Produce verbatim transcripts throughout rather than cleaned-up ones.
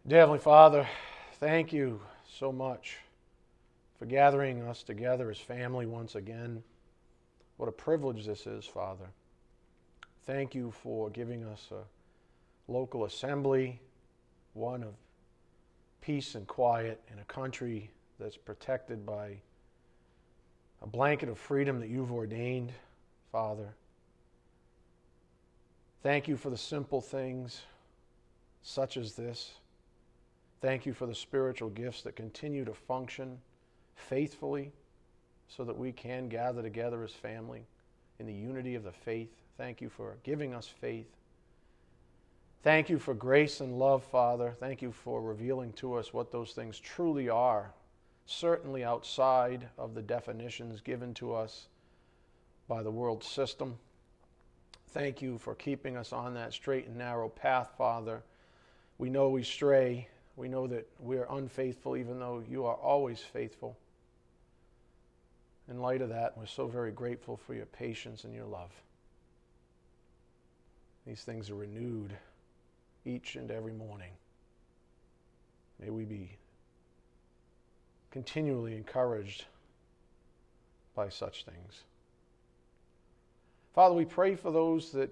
Dear Heavenly Father, thank you so much for gathering us together as family once again. What a privilege this is, Father. Thank you for giving us a local assembly, one of peace and quiet in a country that's protected by a blanket of freedom that you've ordained, Father. Thank you for the simple things such as this. Thank you for the spiritual gifts that continue to function faithfully so that we can gather together as family in the unity of the faith. Thank you for giving us faith. Thank you for grace and love, Father. Thank you for revealing to us what those things truly are, certainly outside of the definitions given to us by the world system. Thank you for keeping us on that straight and narrow path, Father. We know we stray. We know that we are unfaithful, even though you are always faithful. In light of that, we're so very grateful for your patience and your love. These things are renewed each and every morning. May we be continually encouraged by such things. Father, we pray for those that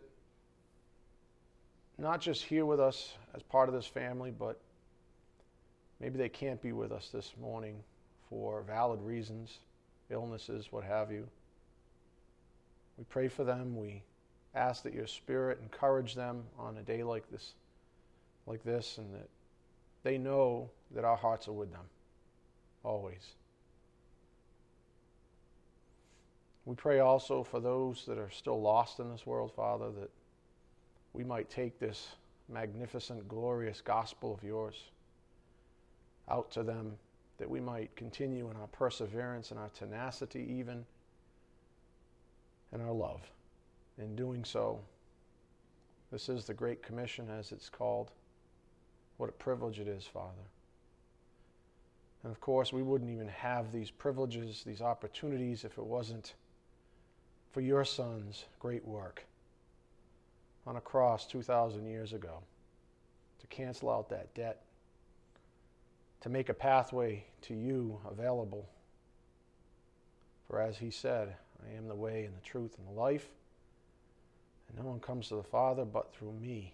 not just here with us as part of this family, but maybe they can't be with us this morning for valid reasons, illnesses, what have you. We pray for them. We ask that your Spirit encourage them on a day like this, like this, and that they know that our hearts are with them, always. We pray also for those that are still lost in this world, Father, that we might take this magnificent, glorious gospel of yours out to them, that we might continue in our perseverance and our tenacity even, and our love. In doing so, this is the Great Commission, as it's called. What a privilege it is, Father. And of course, we wouldn't even have these privileges, these opportunities, if it wasn't for your Son's great work on a cross two thousand years ago to cancel out that debt, to make a pathway to you available. For as he said, I am the way and the truth and the life, and no one comes to the Father but through me.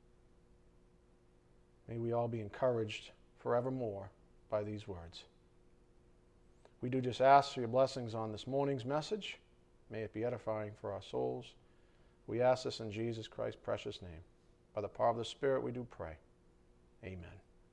May we all be encouraged forevermore by these words. We do just ask for your blessings on this morning's message. May it be edifying for our souls. We ask this in Jesus Christ's precious name. By the power of the Spirit we do pray. Amen.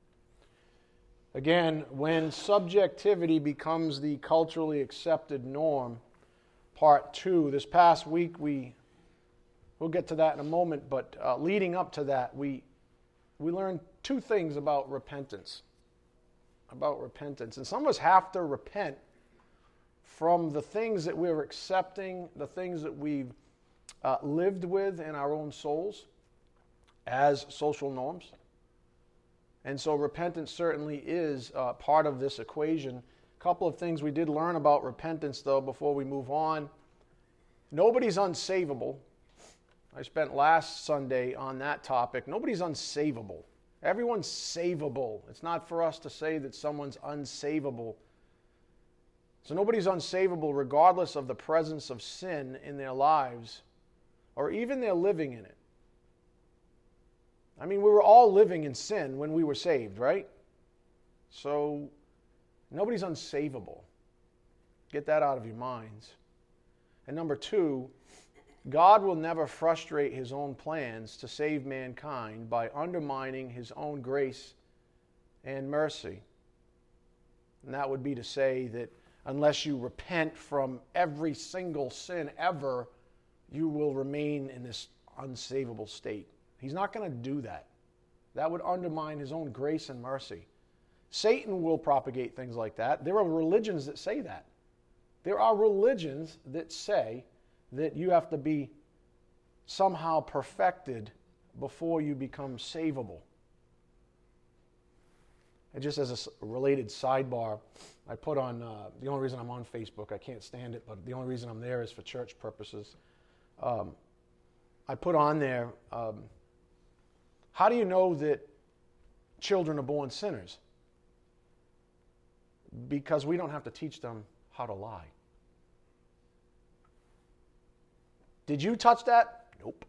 Again, when subjectivity becomes the culturally accepted norm, part two. This past week, we, we'll get to that in a moment, but uh, leading up to that, we, we learned two things about repentance. About repentance. And some of us have to repent from the things that we're accepting, the things that we've uh, lived with in our own souls as social norms. And so repentance certainly is uh, part of this equation. A couple of things we did learn about repentance, though, before we move on. Nobody's unsavable. I spent last Sunday on that topic. Nobody's unsavable. Everyone's savable. It's not for us to say that someone's unsavable. So nobody's unsavable regardless of the presence of sin in their lives or even their living in it. I mean, we were all living in sin when we were saved, right? So nobody's unsavable. Get that out of your minds. And number two, God will never frustrate his own plans to save mankind by undermining his own grace and mercy. And that would be to say that unless you repent from every single sin ever, you will remain in this unsavable state. He's not going to do that. That would undermine his own grace and mercy. Satan will propagate things like that. There are religions that say that. There are religions that say that you have to be somehow perfected before you become savable. And just as a related sidebar, I put on, uh, the only reason I'm on Facebook, I can't stand it, but the only reason I'm there is for church purposes. Um, I put on there, um, how do you know that children are born sinners? Because we don't have to teach them how to lie. Did you touch that? Nope.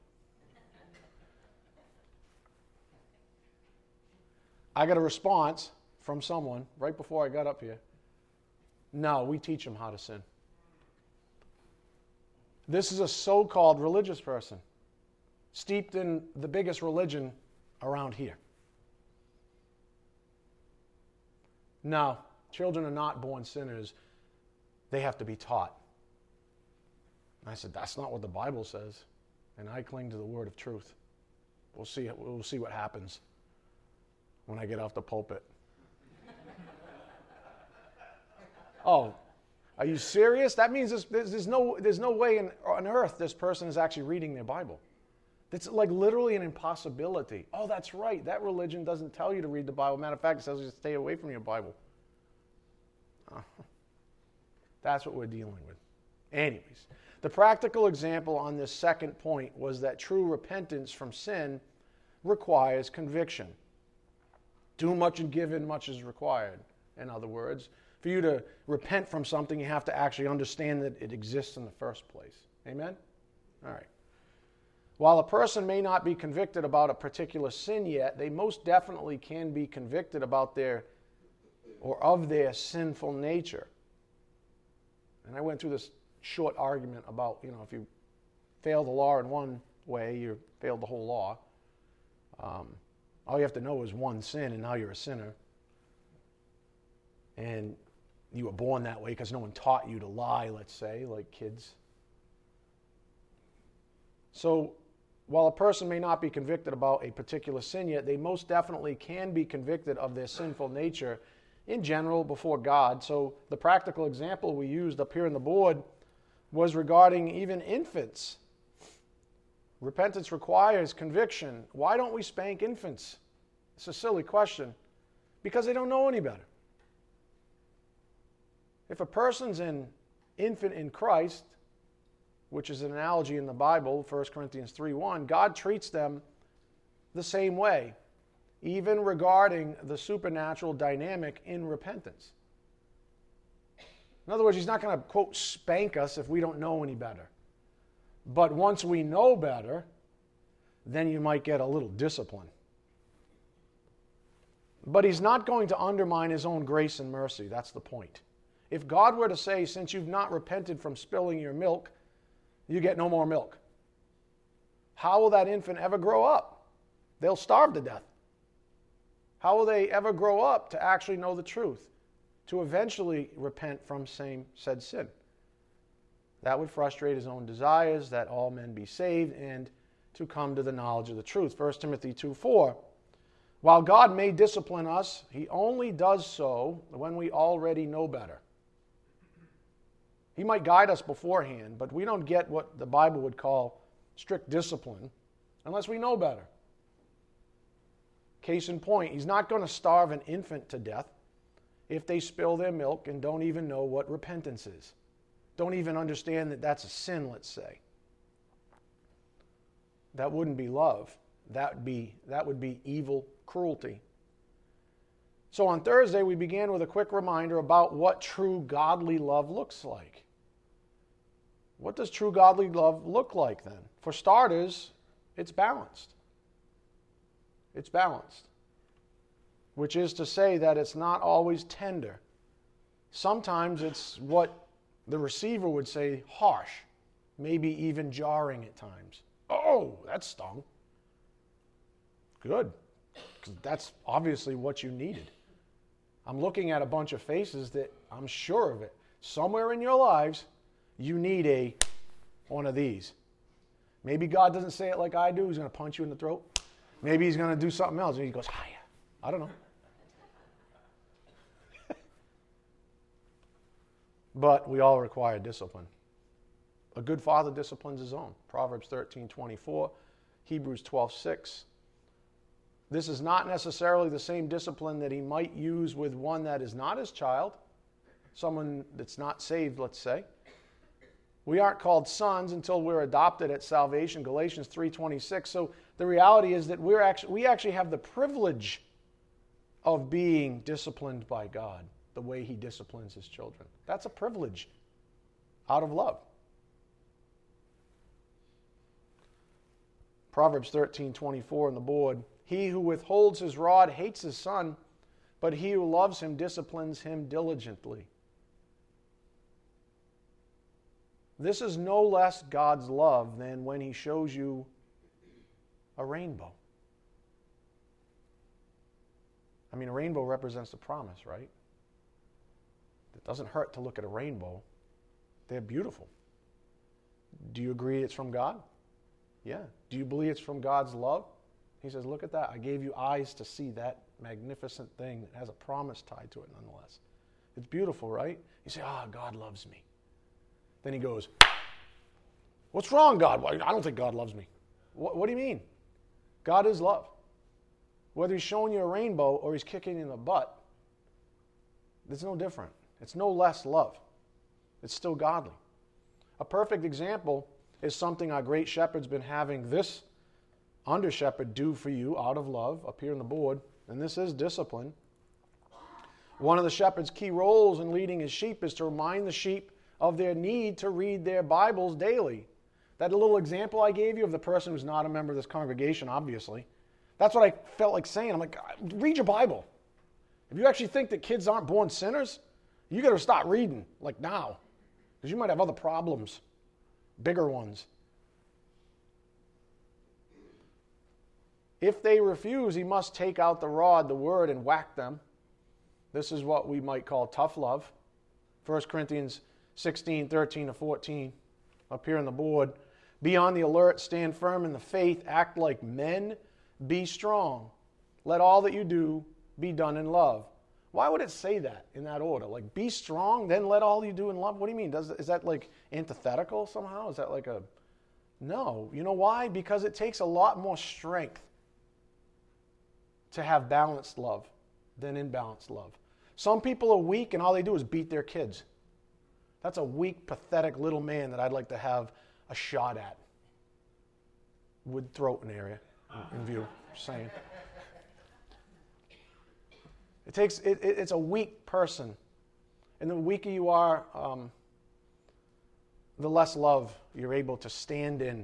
I got a response from someone right before I got up here. No, we teach them how to sin. This is a so-called religious person, steeped in the biggest religion around here. No, children are not born sinners. They have to be taught. I said, that's not what the Bible says. And I cling to the word of truth. We'll see, we'll see what happens when I get off the pulpit. Oh, are you serious? That means there's, there's, there's, no, there's no way in, on earth this person is actually reading their Bible. It's like literally an impossibility. Oh, that's right. That religion doesn't tell you to read the Bible. Matter of fact, it says you stay away from your Bible. Oh, that's what we're dealing with. Anyways, the practical example on this second point was that true repentance from sin requires conviction. Too much and given much is required. In other words, for you to repent from something, you have to actually understand that it exists in the first place. Amen? All right. While a person may not be convicted about a particular sin yet, they most definitely can be convicted about their or of their sinful nature. And I went through this short argument about, you know, if you fail the law in one way, you failed the whole law. Um, all you have to know is one sin, and now you're a sinner. And you were born that way because no one taught you to lie, let's say, like kids. So, while a person may not be convicted about a particular sin yet, they most definitely can be convicted of their sinful nature in general before God. So, the practical example we used up here on the board was regarding even infants. Repentance requires conviction. Why don't we spank infants? It's a silly question. Because they don't know any better. If a person's an infant in Christ, which is an analogy in the Bible, First Corinthians three one, God treats them the same way, even regarding the supernatural dynamic in repentance. In other words, he's not going to, quote, spank us if we don't know any better. But once we know better, then you might get a little discipline. But he's not going to undermine his own grace and mercy. That's the point. If God were to say, since you've not repented from spilling your milk, you get no more milk, how will that infant ever grow up? They'll starve to death. How will they ever grow up to actually know the truth, to eventually repent from same said sin? That would frustrate his own desires, that all men be saved, and to come to the knowledge of the truth. First Timothy two four, while God may discipline us, he only does so when we already know better. He might guide us beforehand, but we don't get what the Bible would call strict discipline unless we know better. Case in point, he's not going to starve an infant to death if they spill their milk and don't even know what repentance is. Don't even understand that that's a sin, let's say. That wouldn't be love. That would be, that would be evil cruelty. So on Thursday, we began with a quick reminder about what true godly love looks like. What does true godly love look like then? For starters, it's balanced. It's balanced. Which is to say that it's not always tender. Sometimes it's what the receiver would say, harsh, maybe even jarring at times. Oh, that stung. Good, because that's obviously what you needed. I'm looking at a bunch of faces that I'm sure of it. Somewhere in your lives, you need a one of these. Maybe God doesn't say it like I do. He's going to punch you in the throat. Maybe he's going to do something else. And he goes, hiya. I don't know. But we all require discipline. A good father disciplines his own. Proverbs thirteen twenty-four, Hebrews twelve six. This is not necessarily the same discipline that he might use with one that is not his child, someone that's not saved, let's say. We aren't called sons until we're adopted at salvation, Galatians three twenty-six. So the reality is that we're actually, we actually have the privilege of being disciplined by God the way he disciplines his children. That's a privilege out of love. Proverbs thirteen twenty-four on the board. He who withholds his rod hates his son, but he who loves him disciplines him diligently. This is no less God's love than when he shows you a rainbow. I mean, a rainbow represents the promise, right? It doesn't hurt to look at a rainbow. They're beautiful. Do you agree it's from God? Yeah. Do you believe it's from God's love? He says, look at that. I gave you eyes to see that magnificent thing that has a promise tied to it nonetheless. It's beautiful, right? You say, ah, oh, God loves me. Then he goes, what's wrong, God? Well, I don't think God loves me. What, what do you mean? God is love. Whether he's showing you a rainbow or he's kicking you in the butt, it's no different. It's no less love. It's still godly. A perfect example is something our great shepherd's been having this under shepherd do for you out of love up here on the board, and this is discipline. One of the shepherd's key roles in leading his sheep is to remind the sheep of their need to read their Bibles daily. That little example I gave you of the person who's not a member of this congregation, obviously, that's what I felt like saying. I'm like, read your Bible. If you actually think that kids aren't born sinners, you got to start reading, like now, because you might have other problems, bigger ones. If they refuse, he must take out the rod, the word, and whack them. This is what we might call tough love. First Corinthians sixteen, thirteen to fourteen, up here on the board. Be on the alert, stand firm in the faith, act like men, be strong. Let all that you do be done in love. Why would it say that in that order? Like, be strong, then let all you do in love? What do you mean? Does, is that like antithetical somehow? Is that like a... No. You know why? Because it takes a lot more strength to have balanced love than imbalanced love. Some people are weak and all they do is beat their kids. That's a weak, pathetic little man that I'd like to have a shot at. With throat in area, in view, just saying. It takes, it, it, it's a weak person. And the weaker you are, um, the less love you're able to stand in.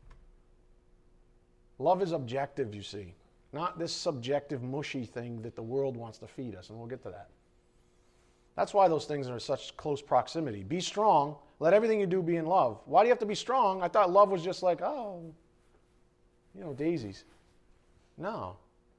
Love is objective, you see. Not this subjective, mushy thing that the world wants to feed us, and we'll get to that. That's why those things are in such close proximity. Be strong. Let everything you do be in love. Why do you have to be strong? I thought love was just like, oh, you know, daisies. No.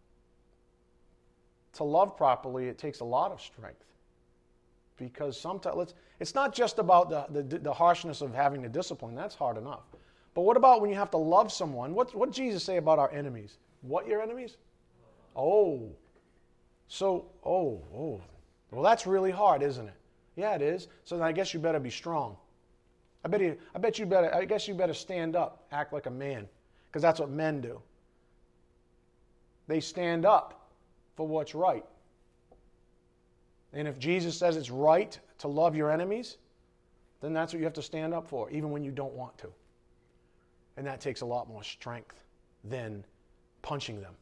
To love properly, it takes a lot of strength. Because sometimes, let's, it's not just about the, the, the harshness of having the discipline. That's hard enough. But what about when you have to love someone? What, what did Jesus say about our enemies? What, your enemies? Oh. So, oh, oh. Well, that's really hard, isn't it? Yeah, it is. So then I guess you better be strong. I bet you, I bet you better, I guess you better stand up, act like a man. Because that's what men do. They stand up for what's right. And if Jesus says it's right to love your enemies, then that's what you have to stand up for, even when you don't want to. And that takes a lot more strength than punching them.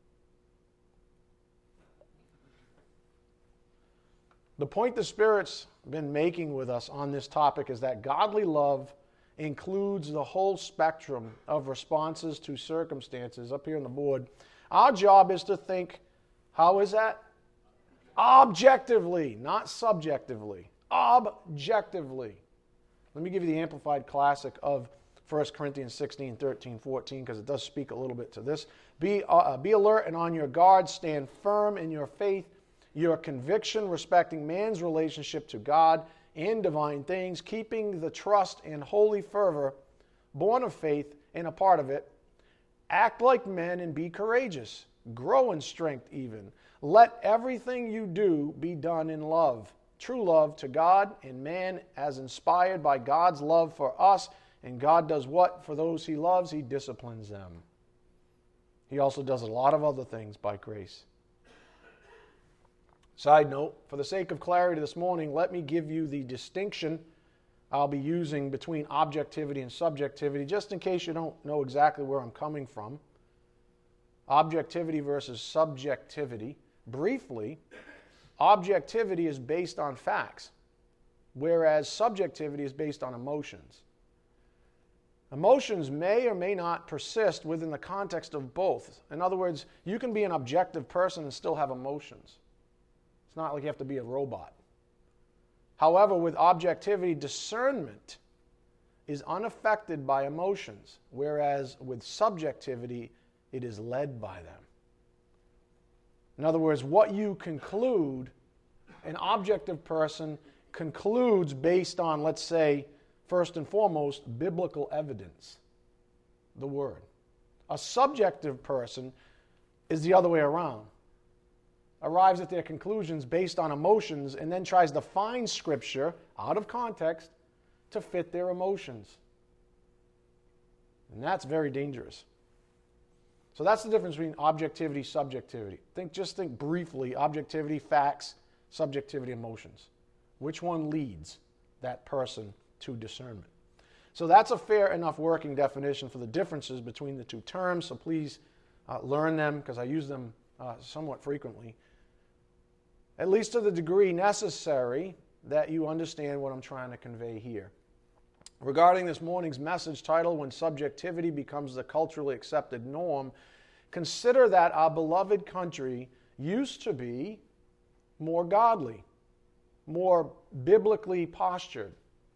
The point the Spirit's been making with us on this topic is that godly love includes the whole spectrum of responses to circumstances. Up here on the board, our job is to think, how is that? Objectively, not subjectively. Objectively. Let me give you the Amplified Classic of First Corinthians sixteen, thirteen, fourteen, because it does speak a little bit to this. Be, uh, be alert and on your guard. Stand firm in your faith. Your conviction respecting man's relationship to God and divine things, keeping the trust and holy fervor, born of faith and a part of it. Act like men and be courageous. Grow in strength even. Let everything you do be done in love. True love to God and man as inspired by God's love for us. And God does what? For those he loves, he disciplines them. He also does a lot of other things by grace. Side note, for the sake of clarity this morning, let me give you the distinction I'll be using between objectivity and subjectivity, just in case you don't know exactly where I'm coming from. Objectivity versus subjectivity. briefly, objectivity is based on facts, whereas subjectivity is based on emotions. Emotions may or may not persist within the context of both. In other words, you can be an objective person and still have emotions. It's not like you have to be a robot. However, with objectivity, discernment is unaffected by emotions, whereas with subjectivity, it is led by them. In other words, what you conclude, an objective person concludes based on, let's say, first and foremost, biblical evidence, the Word. A subjective person is the other way around. Arrives at their conclusions based on emotions and then tries to find Scripture out of context to fit their emotions. And that's very dangerous. So that's the difference between objectivity, subjectivity. Think, just think briefly, objectivity, facts, subjectivity, emotions. Which one leads that person to discernment? So that's a fair enough working definition for the differences between the two terms. So please uh, learn them, because I use them uh, somewhat frequently, at least to the degree necessary that you understand what I'm trying to convey here. Regarding this morning's message title, When Subjectivity Becomes the Culturally Accepted Norm, consider that our beloved country used to be more godly, more biblically postured.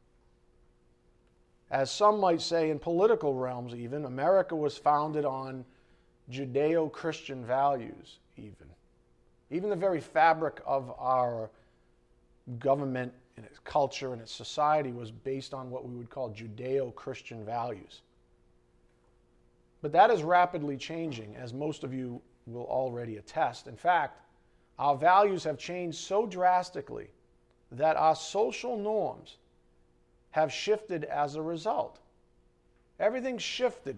As some might say, in political realms even, America was founded on Judeo-Christian values even. Even the very fabric of our government and its culture and its society was based on what we would call Judeo-Christian values. But that is rapidly changing, as most of you will already attest. In fact, our values have changed so drastically that our social norms have shifted as a result. Everything's shifted.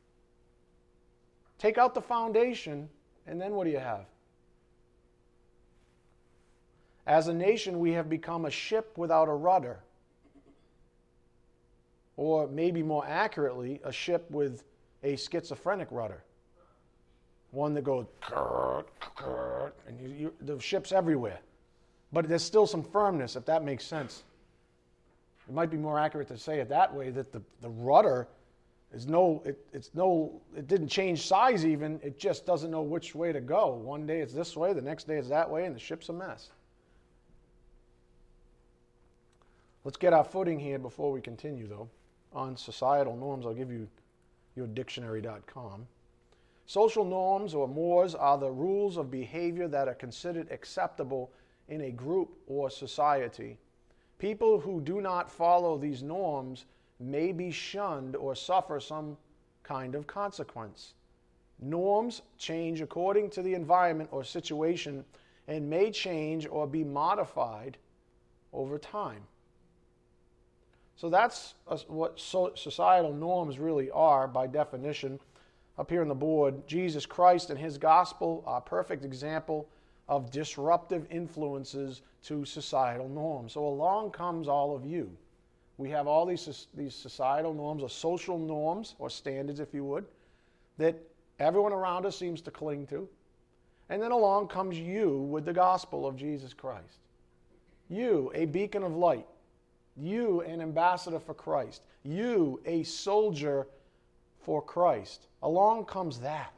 Take out the foundation, and then what do you have? As a nation, we have become a ship without a rudder. Or maybe more accurately, a ship with a schizophrenic rudder. One that goes, and you, you, the ship's everywhere. But there's still some firmness, if that makes sense. It might be more accurate to say it that way, that the, the rudder is no, it, it's no, it didn't change size even, it just doesn't know which way to go. One day it's this way, the next day it's that way, and the ship's a mess. Let's get our footing here before we continue, though. On societal norms, I'll give you your dictionary dot com. Social norms, or mores, are the rules of behavior that are considered acceptable in a group or society. People who do not follow these norms may be shunned or suffer some kind of consequence. Norms change according to the environment or situation and may change or be modified over time. So that's what societal norms really are by definition. Up here on the board, Jesus Christ and His gospel are a perfect example of disruptive influences to societal norms. So along comes all of you. We have all these, these societal norms, or social norms, or standards, if you would, that everyone around us seems to cling to. And then along comes you with the gospel of Jesus Christ. You, a beacon of light. You, an ambassador for Christ. You, a soldier for Christ. Along comes that.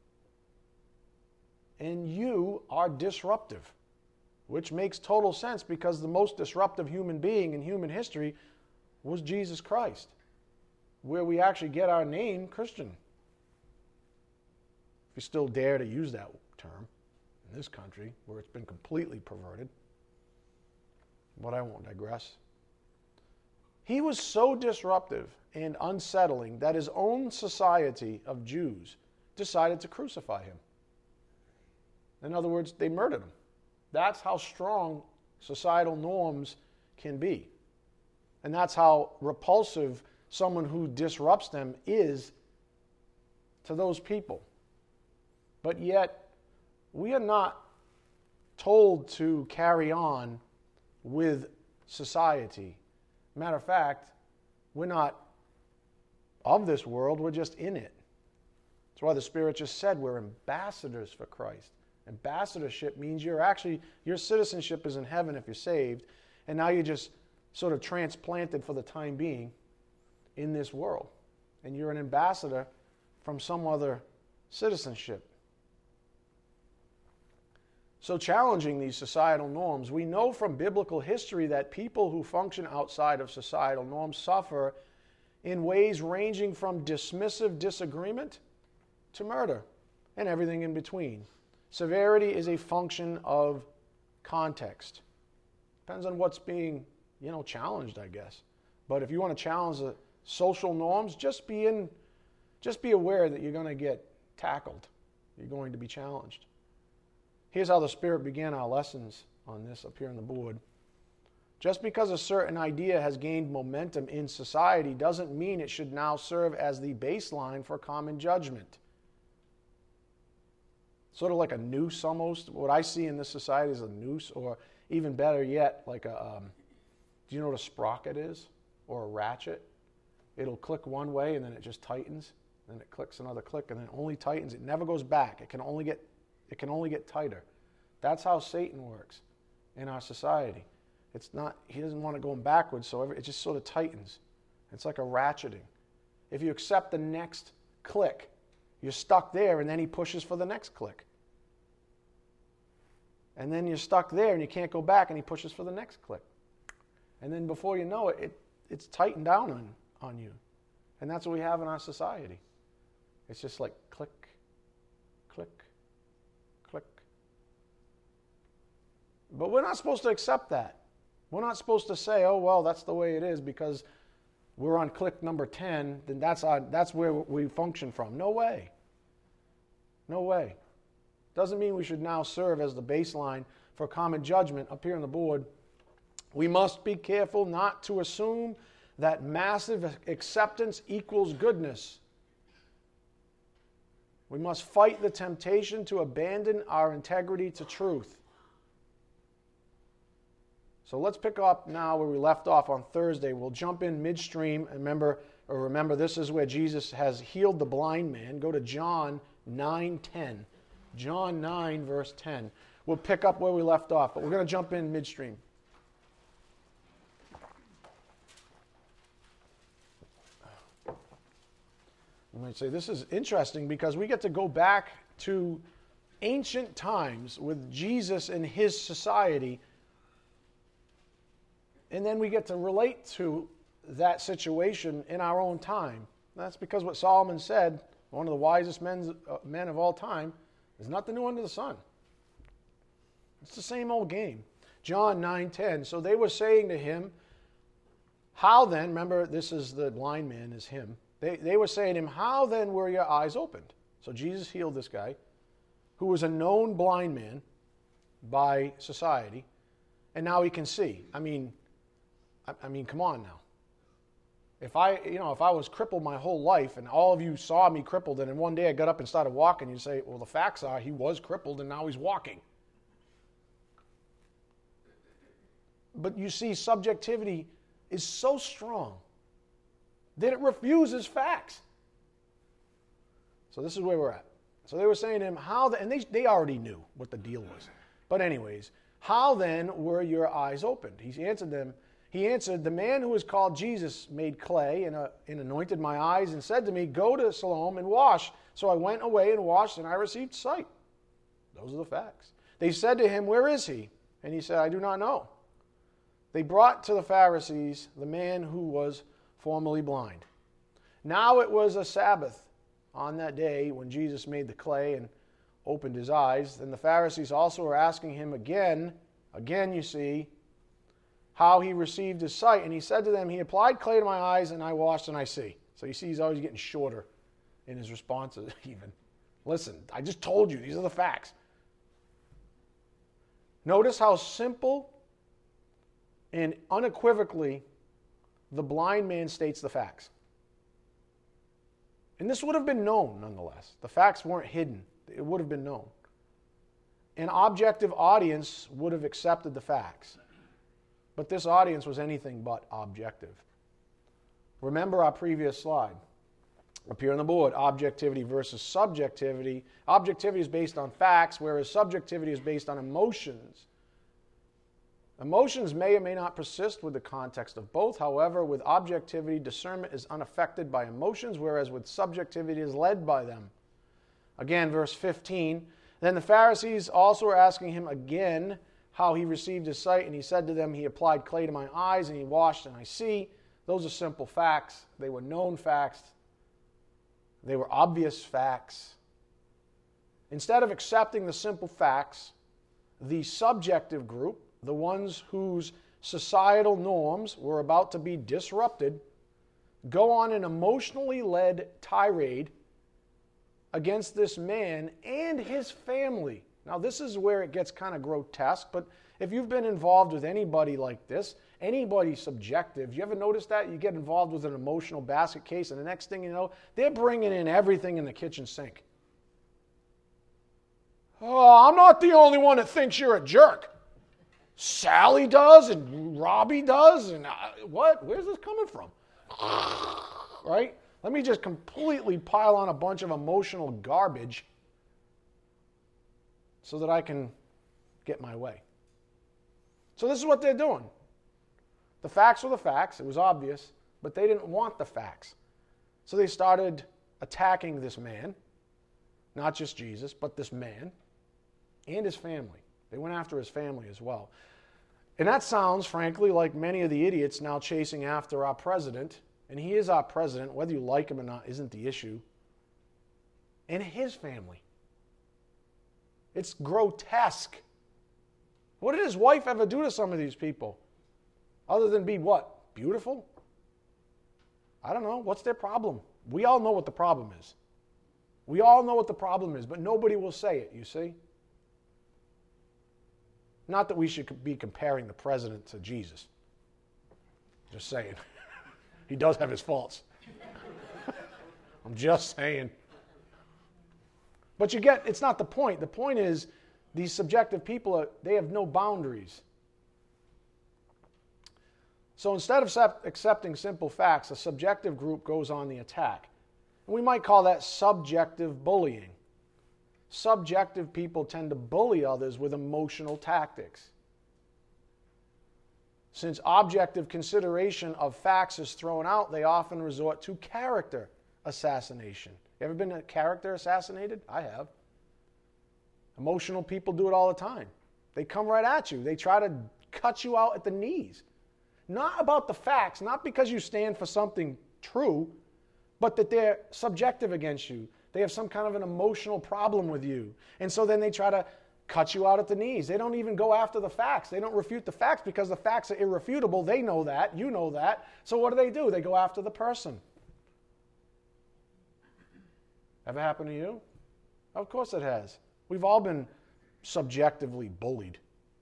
And you are disruptive, which makes total sense because the most disruptive human being in human history was Jesus Christ, where we actually get our name, Christian. If you still dare to use that term in this country, where it's been completely perverted. But I won't digress. He was so disruptive and unsettling that his own society of Jews decided to crucify him. In other words, they murdered him. That's how strong societal norms can be. And that's how repulsive someone who disrupts them is to those people. But yet, we are not told to carry on with society. Matter of fact, we're not of this world, we're just in it. That's why the Spirit just said we're ambassadors for Christ. Ambassadorship means you're actually, your citizenship is in heaven if you're saved, and now you're just sort of transplanted for the time being in this world. And you're an ambassador from some other citizenship. So challenging these societal norms, we know from biblical history that people who function outside of societal norms suffer in ways ranging from dismissive disagreement to murder and everything in between. Severity is a function of context. Depends on what's being, you know, challenged, I guess. But if you want to challenge the social norms, just be in, just be aware that you're going to get tackled. You're going to be challenged. Here's how the Spirit began our lessons on this up here on the board. Just because a certain idea has gained momentum in society doesn't mean it should now serve as the baseline for common judgment. Sort of like a noose almost. What I see in this society is a noose, or even better yet, like a, um, do you know what a sprocket is? Or a ratchet? It'll click one way and then it just tightens. Then it clicks another click and then it only tightens. It never goes back. It can only get, it can only get tighter. That's how Satan works in our society. It's not, he doesn't want it going backwards, so it just sort of tightens. It's like a ratcheting. If you accept the next click, you're stuck there, and then he pushes for the next click. And then you're stuck there, and you can't go back, and he pushes for the next click. And then before you know it, it it's tightened down on, on you. And that's what we have in our society. It's just like click, click, click. But we're not supposed to accept that. We're not supposed to say, oh, well, that's the way it is because we're on click number ten, then that's, our, that's where we function from. No way. No way. Doesn't mean we should now serve as the baseline for common judgment. Up here on the board, we must be careful not to assume that massive acceptance equals goodness. We must fight the temptation to abandon our integrity to truth. So let's pick up now where we left off on Thursday. We'll jump in midstream. Remember, or remember, this is where Jesus has healed the blind man. Go to John nine ten. John nine, verse ten. We'll pick up where we left off, but we're going to jump in midstream. You might say, this is interesting because we get to go back to ancient times with Jesus and his society, and then we get to relate to that situation in our own time. That's because what Solomon said, one of the wisest men, uh, men of all time, is nothing new under the sun. It's the same old game. John nine ten. So they were saying to him, how then, remember this is the blind man, is him. They, they were saying to him, how then were your eyes opened? So Jesus healed this guy, who was a known blind man by society, and now he can see. I mean, I, I mean, come on now. If I, you know, if I was crippled my whole life and all of you saw me crippled and then one day I got up and started walking, you'd say, well, the facts are he was crippled and now he's walking. But you see, subjectivity is so strong that it refuses facts. So this is where we're at. So they were saying to him, how then, and they, they already knew what the deal was. But anyways, how then were your eyes opened? He answered them, He answered, the man who is called Jesus made clay and, uh, and anointed my eyes and said to me, go to Siloam and wash. So I went away and washed and I received sight. Those are the facts. They said to him, where is he? And he said, I do not know. They brought to the Pharisees the man who was formerly blind. Now it was a Sabbath on that day when Jesus made the clay and opened his eyes. Then the Pharisees also were asking him again, again you see, how he received his sight. And he said to them, he applied clay to my eyes, and I washed, and I see. So you see he's always getting shorter in his responses even. Listen, I just told you, these are the facts. Notice how simple and unequivocally the blind man states the facts. And this would have been known nonetheless. The facts weren't hidden. It would have been known. An objective audience would have accepted the facts. But this audience was anything but objective. Remember our previous slide. Up here on the board, objectivity versus subjectivity. Objectivity is based on facts, whereas subjectivity is based on emotions. Emotions may or may not persist with the context of both. However, with objectivity, discernment is unaffected by emotions, whereas with subjectivity, it is led by them. Again, verse fifteen. Then the Pharisees also were asking him again how he received his sight, and he said to them, he applied clay to my eyes, and he washed, and I see. Those are simple facts. They were known facts. They were obvious facts. Instead of accepting the simple facts, the subjective group, the ones whose societal norms were about to be disrupted, go on an emotionally led tirade against this man and his family. Now, this is where it gets kind of grotesque, but if you've been involved with anybody like this, anybody subjective, you ever notice that? You get involved with an emotional basket case, and the next thing you know, they're bringing in everything in the kitchen sink. Oh, I'm not the only one that thinks you're a jerk. Sally does, and Robbie does, and I, what? Where's this coming from? Right? Let me just completely pile on a bunch of emotional garbage so that I can get my way. So this is what they're doing. The facts were the facts. It was obvious, but they didn't want the facts. So they started attacking this man, not just Jesus, but this man and his family. They went after his family as well. And that sounds, frankly, like many of the idiots now chasing after our president. And he is our president, whether you like him or not isn't the issue. And his family. It's grotesque. What did his wife ever do to some of these people? Other than be what? Beautiful? I don't know. What's their problem? We all know what the problem is. We all know what the problem is, but nobody will say it, you see? Not that we should be comparing the president to Jesus. Just saying. He does have his faults. I'm just saying. But you get, it's not the point. The point is, these subjective people, are, they have no boundaries. So instead of accepting simple facts, a subjective group goes on the attack. And we might call that subjective bullying. Subjective people tend to bully others with emotional tactics. Since objective consideration of facts is thrown out, they often resort to character assassination. You ever been character assassinated? I have. Emotional people do it all the time. They come right at you. They try to cut you out at the knees. Not about the facts, not because you stand for something true, but that they're subjective against you. They have some kind of an emotional problem with you. And so then they try to cut you out at the knees. They don't even go after the facts. They don't refute the facts because the facts are irrefutable. They know that. You know that. So what do they do? They go after the person. Ever happened to you? Of course it has. We've all been subjectively bullied.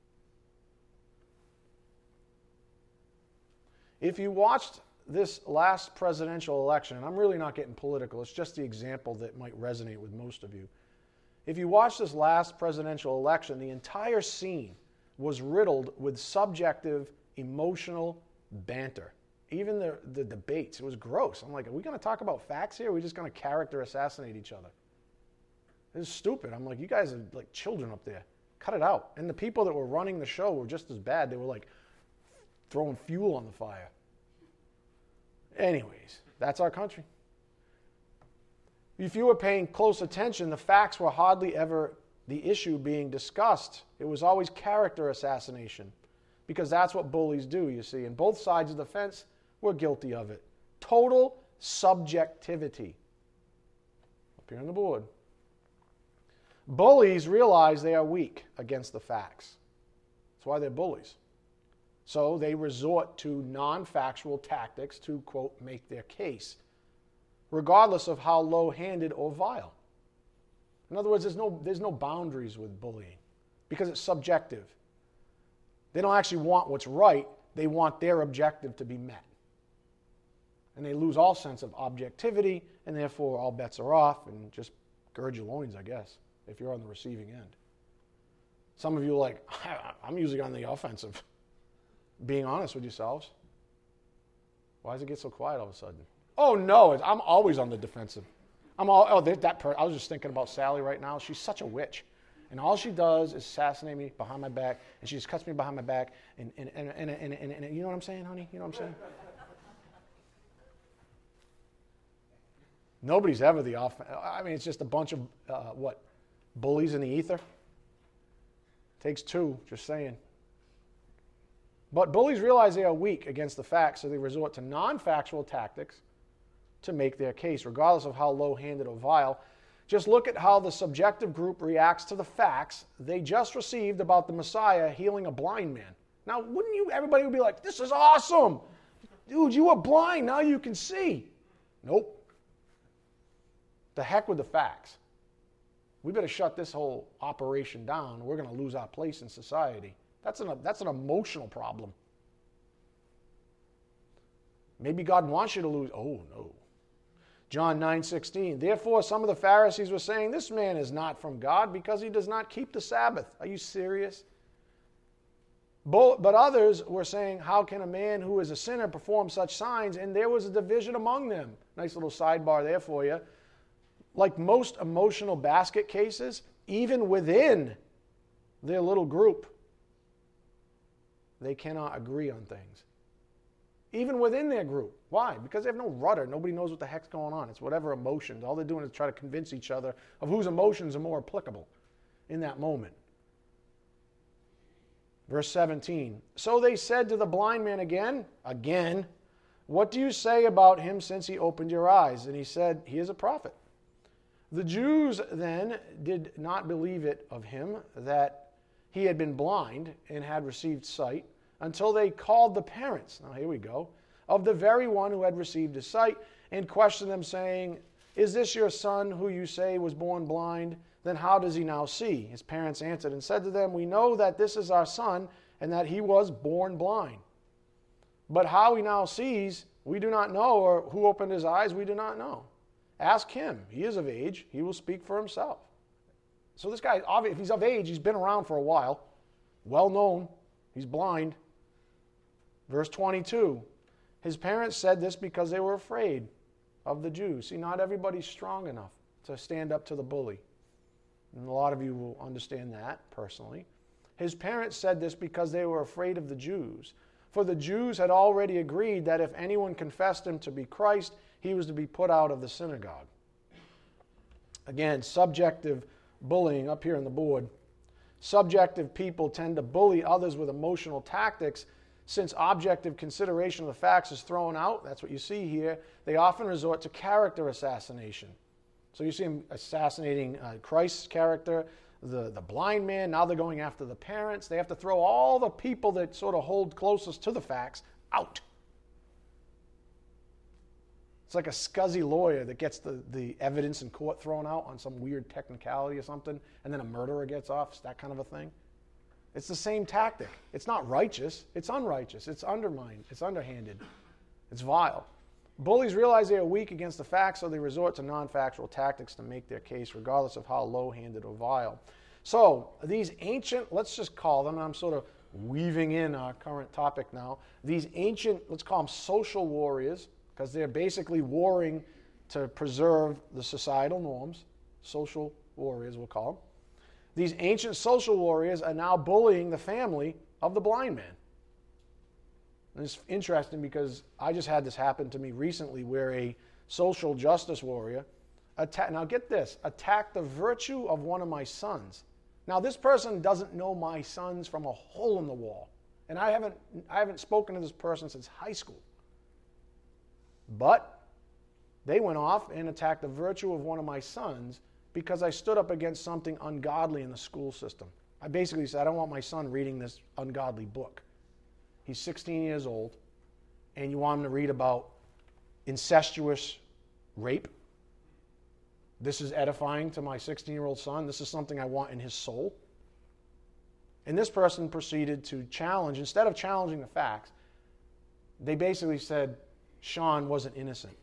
If you watched this last presidential election, and I'm really not getting political, it's just the example that might resonate with most of you. If you watch this last presidential election, the entire scene was riddled with subjective, emotional banter. Even the, the debates, it was gross. I'm like, are we going to talk about facts here? Or are we just going to character assassinate each other? This is stupid. I'm like, you guys are like children up there. Cut it out. And the people that were running the show were just as bad. They were like throwing fuel on the fire. Anyways, that's our country. If you were paying close attention, the facts were hardly ever the issue being discussed. It was always character assassination, because that's what bullies do, you see. And both sides of the fence were guilty of it. Total subjectivity. Up here on the board. Bullies realize they are weak against the facts. That's why they're bullies. So they resort to non-factual tactics to, quote, make their case, regardless of how low-handed or vile. In other words, there's no, there's no boundaries with bullying because it's subjective. They don't actually want what's right. They want their objective to be met. And they lose all sense of objectivity, and therefore all bets are off, and just gird your loins, I guess, if you're on the receiving end. Some of you are like, I'm usually on the offensive. Being honest with yourselves. Why does it get so quiet all of a sudden? Oh, no, it's- I'm always on the defensive. I'm all, oh, that, that per, I was just thinking about Sally right now. She's such a witch. And all she does is assassinate me behind my back, and she just cuts me behind my back, and, and, and, and, and, and, and, and you know what I'm saying, honey? You know what I'm saying? Nobody's ever the off. I mean, it's just a bunch of, uh, what, bullies in the ether? Takes two, just saying. But bullies realize they are weak against the facts, so they resort to non-factual tactics to make their case, regardless of how low-handed or vile. Just look at how the subjective group reacts to the facts they just received about the Messiah healing a blind man. Now, wouldn't you, everybody would be like, this is awesome. Dude, you were blind, now you can see. Nope. The heck with the facts. We better shut this whole operation down, or we're going to lose our place in society. That's an, that's an emotional problem. Maybe God wants you to lose. Oh, no. John nine sixteen. Therefore, some of the Pharisees were saying, this man is not from God because he does not keep the Sabbath. Are you serious? But others were saying, how can a man who is a sinner perform such signs? And there was a division among them. Nice little sidebar there for you. Like most emotional basket cases, even within their little group, they cannot agree on things. Even within their group. Why? Because they have no rudder. Nobody knows what the heck's going on. It's whatever emotions. All they're doing is try to convince each other of whose emotions are more applicable in that moment. Verse seventeen. So they said to the blind man again, again, what do you say about him since he opened your eyes? And he said, he is a prophet. The Jews then did not believe it of him that he had been blind and had received sight, until they called the parents, now here we go, of the very one who had received his sight, and questioned them, saying, is this your son who you say was born blind? Then how does he now see? His parents answered and said to them, we know that this is our son, and that he was born blind. But how he now sees, we do not know, or who opened his eyes, we do not know. Ask him. He is of age. He will speak for himself. So this guy, if he's of age, he's been around for a while, well known, he's blind. Verse twenty-two, his parents said this because they were afraid of the Jews. See, not everybody's strong enough to stand up to the bully. And a lot of you will understand that personally. His parents said this because they were afraid of the Jews. For the Jews had already agreed that if anyone confessed him to be Christ, he was to be put out of the synagogue. Again, subjective bullying up here on the board. Subjective people tend to bully others with emotional tactics. Since objective consideration of the facts is thrown out, that's what you see here, they often resort to character assassination. So you see them assassinating uh, Christ's character, the, the blind man, now they're going after the parents. They have to throw all the people that sort of hold closest to the facts out. It's like a scuzzy lawyer that gets the, the evidence in court thrown out on some weird technicality or something, and then a murderer gets off, it's that kind of a thing. It's the same tactic. It's not righteous. It's unrighteous. It's undermined. It's underhanded. It's vile. Bullies realize they are weak against the facts, so they resort to non-factual tactics to make their case, regardless of how low-handed or vile. So these ancient, let's just call them, I'm sort of weaving in our current topic now, these ancient, let's call them social warriors, because they're basically warring to preserve the societal norms. Social warriors, we'll call them. These ancient social warriors are now bullying the family of the blind man. And it's interesting because I just had this happen to me recently where a social justice warrior, atta- now get this, attacked the virtue of one of my sons. Now this person doesn't know my sons from a hole in the wall. And I haven't, I haven't spoken to this person since high school. But they went off and attacked the virtue of one of my sons because I stood up against something ungodly in the school system. I basically said, I don't want my son reading this ungodly book. He's sixteen years old, and you want him to read about incestuous rape? This is edifying to my sixteen-year-old son. This is something I want in his soul. And this person proceeded to challenge, instead of challenging the facts, they basically said Sean wasn't innocent,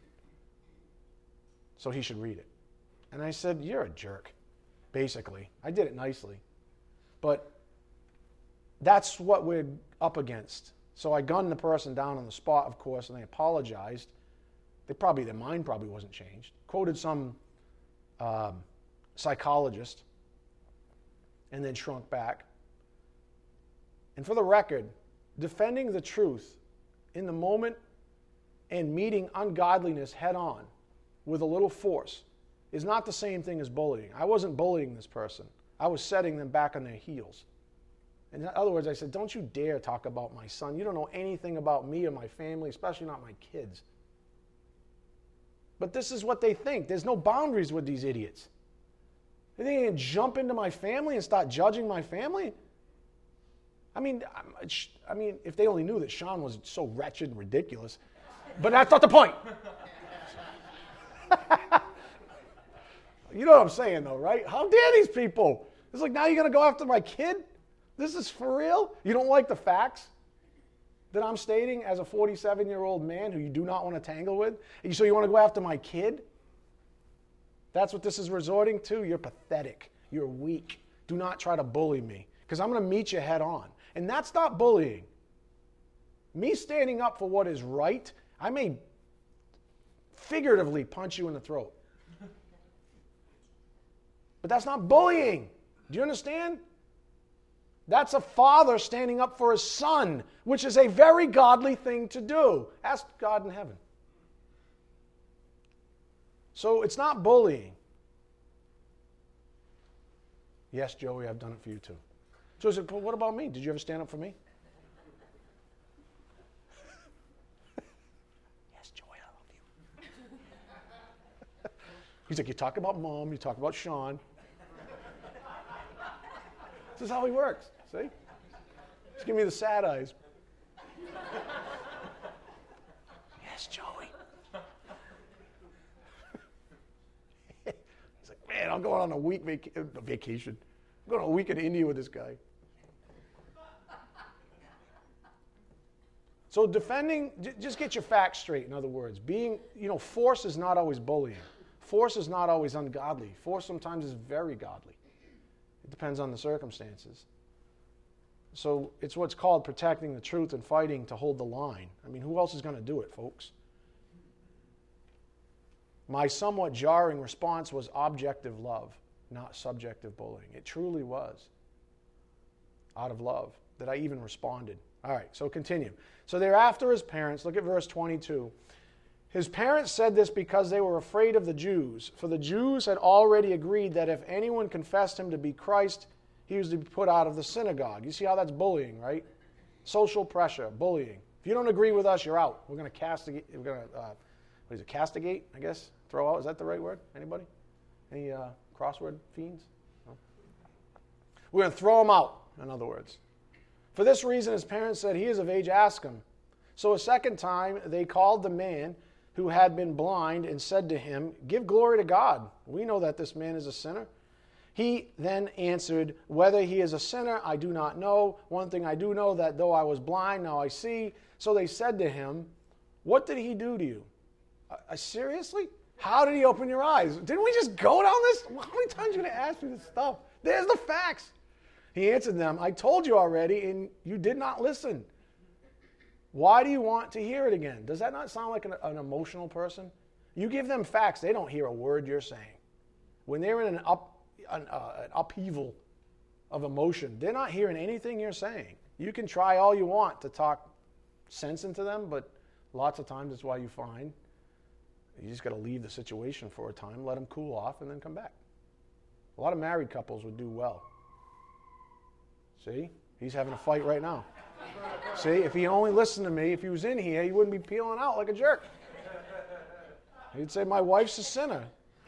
so he should read it. And I said, you're a jerk, basically. I did it nicely. But that's what we're up against. So I gunned the person down on the spot, of course, and they apologized. They probably, their mind probably wasn't changed. Quoted some um, psychologist and then shrunk back. And for the record, defending the truth in the moment and meeting ungodliness head on with a little force is not the same thing as bullying. I wasn't bullying this person. I was setting them back on their heels. In other words, I said, don't you dare talk about my son. You don't know anything about me or my family, especially not my kids. But this is what they think. There's no boundaries with these idiots. They think they can jump into my family and start judging my family? I mean, I mean, if they only knew that Sean was so wretched and ridiculous. But that's not the point. You know what I'm saying, though, right? How dare these people? It's like, now you're going to go after my kid? This is for real? You don't like the facts that I'm stating as a forty-seven-year-old man who you do not want to tangle with? And so you want to go after my kid? That's what this is resorting to? You're pathetic. You're weak. Do not try to bully me, because I'm going to meet you head on. And that's not bullying. Me standing up for what is right, I may figuratively punch you in the throat. But that's not bullying. Do you understand? That's a father standing up for his son, which is a very godly thing to do. Ask God in heaven. So it's not bullying. Yes, Joey, I've done it for you too. So I said, well, what about me? Did you ever stand up for me? Yes, Joey, I love you. He's like, you talk about mom, you talk about Sean. This is how he works, see? Just give me the sad eyes. Yes, Joey. He's like, man, I'm going on a week vac- a vacation. I'm going on a week in India with this guy. So defending, j- just get your facts straight, in other words. Being, you know, force is not always bullying. Force is not always ungodly. Force sometimes is very godly. It depends on the circumstances. So it's what's called protecting the truth and fighting to hold the line. I mean, who else is going to do it, folks? My somewhat jarring response was objective love, not subjective bullying. It truly was out of love that I even responded. All right, so continue. So they're after his parents. Look at verse twenty-two. His parents said this because they were afraid of the Jews, for the Jews had already agreed that if anyone confessed him to be Christ, he was to be put out of the synagogue. You see how that's bullying, right? Social pressure, bullying. If you don't agree with us, you're out. We're going to castigate. We're going to, uh, what is it, castigate, I guess? Throw out, is that the right word? Anybody? Any uh, crossword fiends? No? We're going to throw him out, in other words. For this reason, his parents said, he is of age, ask him. So a second time, they called the man who had been blind and said to him, give glory to God. We know that this man is a sinner. He then answered, whether he is a sinner, I do not know. One thing I do know, that though I was blind, now I see. So they said to him, what did he do to you? Uh, seriously? How did he open your eyes? Didn't we just go down this? How many times are you going to ask me this stuff? There's the facts. He answered them, I told you already, and you did not listen. Why do you want to hear it again? Does that not sound like an, an emotional person? You give them facts, they don't hear a word you're saying. When they're in an, up, an, uh, an upheaval of emotion, they're not hearing anything you're saying. You can try all you want to talk sense into them, but lots of times that's why you find you just got to leave the situation for a time, let them cool off, and then come back. A lot of married couples would do well. See? He's having a fight right now. See, if he only listened to me, if he was in here, he wouldn't be peeling out like a jerk. He'd say, my wife's a sinner.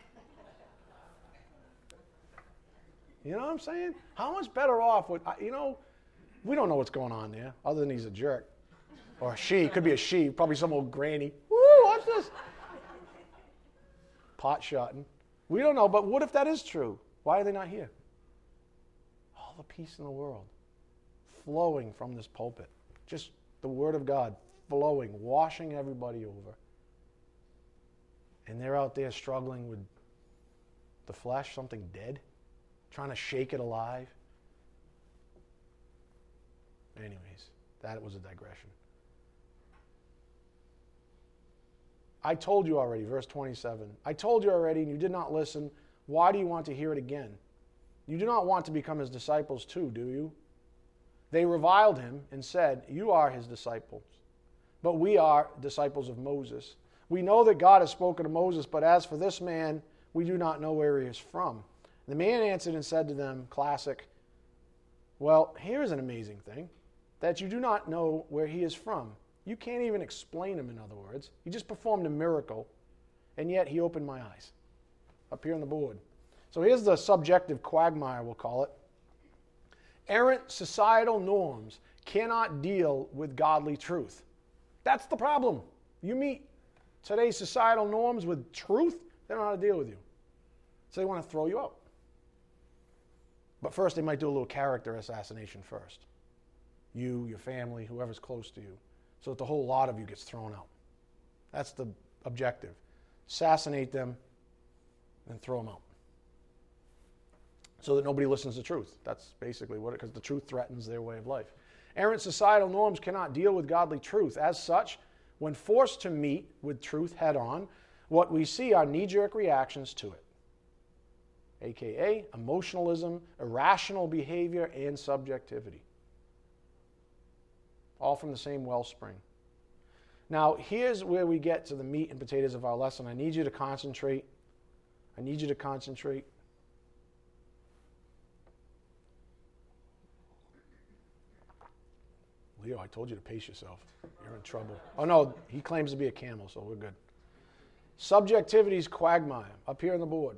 You know what I'm saying? How much better off would, you know, we don't know what's going on there, other than he's a jerk. Or a she, could be a she, probably some old granny. Woo, watch this. Pot shotting. We don't know, but what if that is true? Why are they not here? All the peace in the world flowing from this pulpit. Just the Word of God flowing, washing everybody over. And they're out there struggling with the flesh, something dead, trying to shake it alive. Anyways, that was a digression. I told you already, verse twenty-seven. I told you already, and you did not listen. Why do you want to hear it again? You do not want to become his disciples too, do you? They reviled him and said, you are his disciples, but we are disciples of Moses. We know that God has spoken to Moses, but as for this man, we do not know where he is from. The man answered and said to them, classic, well, here's an amazing thing, that you do not know where he is from. You can't even explain him, in other words. He just performed a miracle, and yet he opened my eyes. Up here on the board. So here's the subjective quagmire, we'll call it. Errant societal norms cannot deal with godly truth. That's the problem. You meet today's societal norms with truth, they don't know how to deal with you. So they want to throw you out. But first, they might do a little character assassination first. You, your family, whoever's close to you. So that the whole lot of you gets thrown out. That's the objective. Assassinate them and throw them out. So that nobody listens to truth. That's basically what it, because the truth threatens their way of life. Errant societal norms cannot deal with godly truth. As such, when forced to meet with truth head on, what we see are knee-jerk reactions to it, aka emotionalism, irrational behavior, and subjectivity. All from the same wellspring. Now, here's where we get to the meat and potatoes of our lesson. I need you to concentrate. I need you to concentrate. Leo, I told you to pace yourself. You're in trouble. Oh, no, he claims to be a camel, so we're good. Subjectivity's quagmire, up here on the board.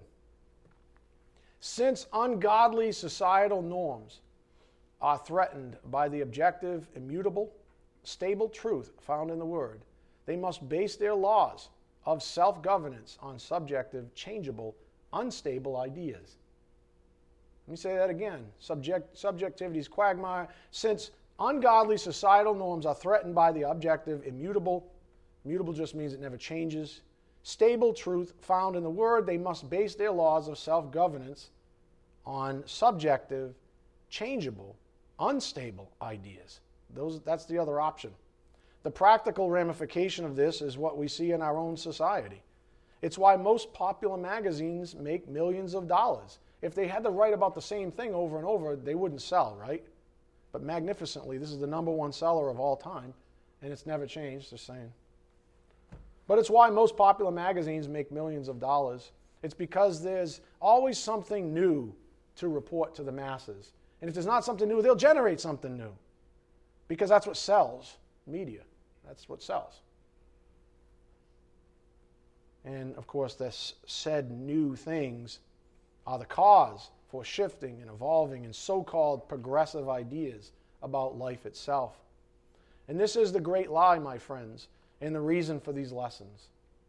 Since ungodly societal norms are threatened by the objective, immutable, stable truth found in the Word, they must base their laws of self-governance on subjective, changeable, unstable ideas. Let me say that again. Subject, subjectivity's quagmire. Since ungodly societal norms are threatened by the objective, immutable, immutable just means it never changes, stable truth found in the Word, they must base their laws of self-governance on subjective, changeable, unstable ideas. Those, that's the other option. The practical ramification of this is what we see in our own society. It's why most popular magazines make millions of dollars. If they had to write about the same thing over and over, they wouldn't sell, right? But magnificently, this is the number one seller of all time, and it's never changed, just saying. But it's why most popular magazines make millions of dollars. It's because there's always something new to report to the masses. And if there's not something new, they'll generate something new. Because that's what sells media. That's what sells. And, of course, this said new things are the cause for shifting and evolving in so-called progressive ideas about life itself. And this is the great lie, my friends, and the reason for these lessons.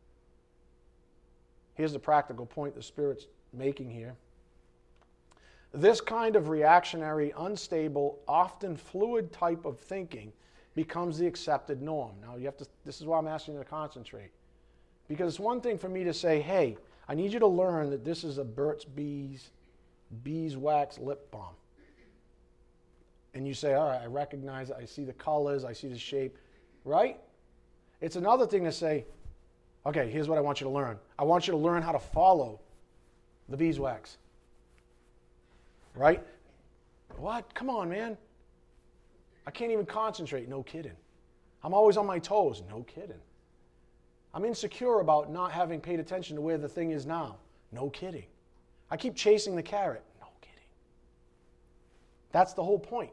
Here's the practical point the Spirit's making here. This kind of reactionary, unstable, often fluid type of thinking becomes the accepted norm. Now, you have to. This is why I'm asking you to concentrate. Because it's one thing for me to say, hey, I need you to learn that this is a Burt's Bees beeswax lip balm. And you say, all right, I recognize it, I see the colors, I see the shape, right? It's another thing to say, okay, here's what I want you to learn. I want you to learn how to follow the beeswax. Right? What? Come on, man. I can't even concentrate. No kidding. I'm always on my toes. No kidding. I'm insecure about not having paid attention to where the thing is now. No kidding. I keep chasing the carrot. No kidding. That's the whole point.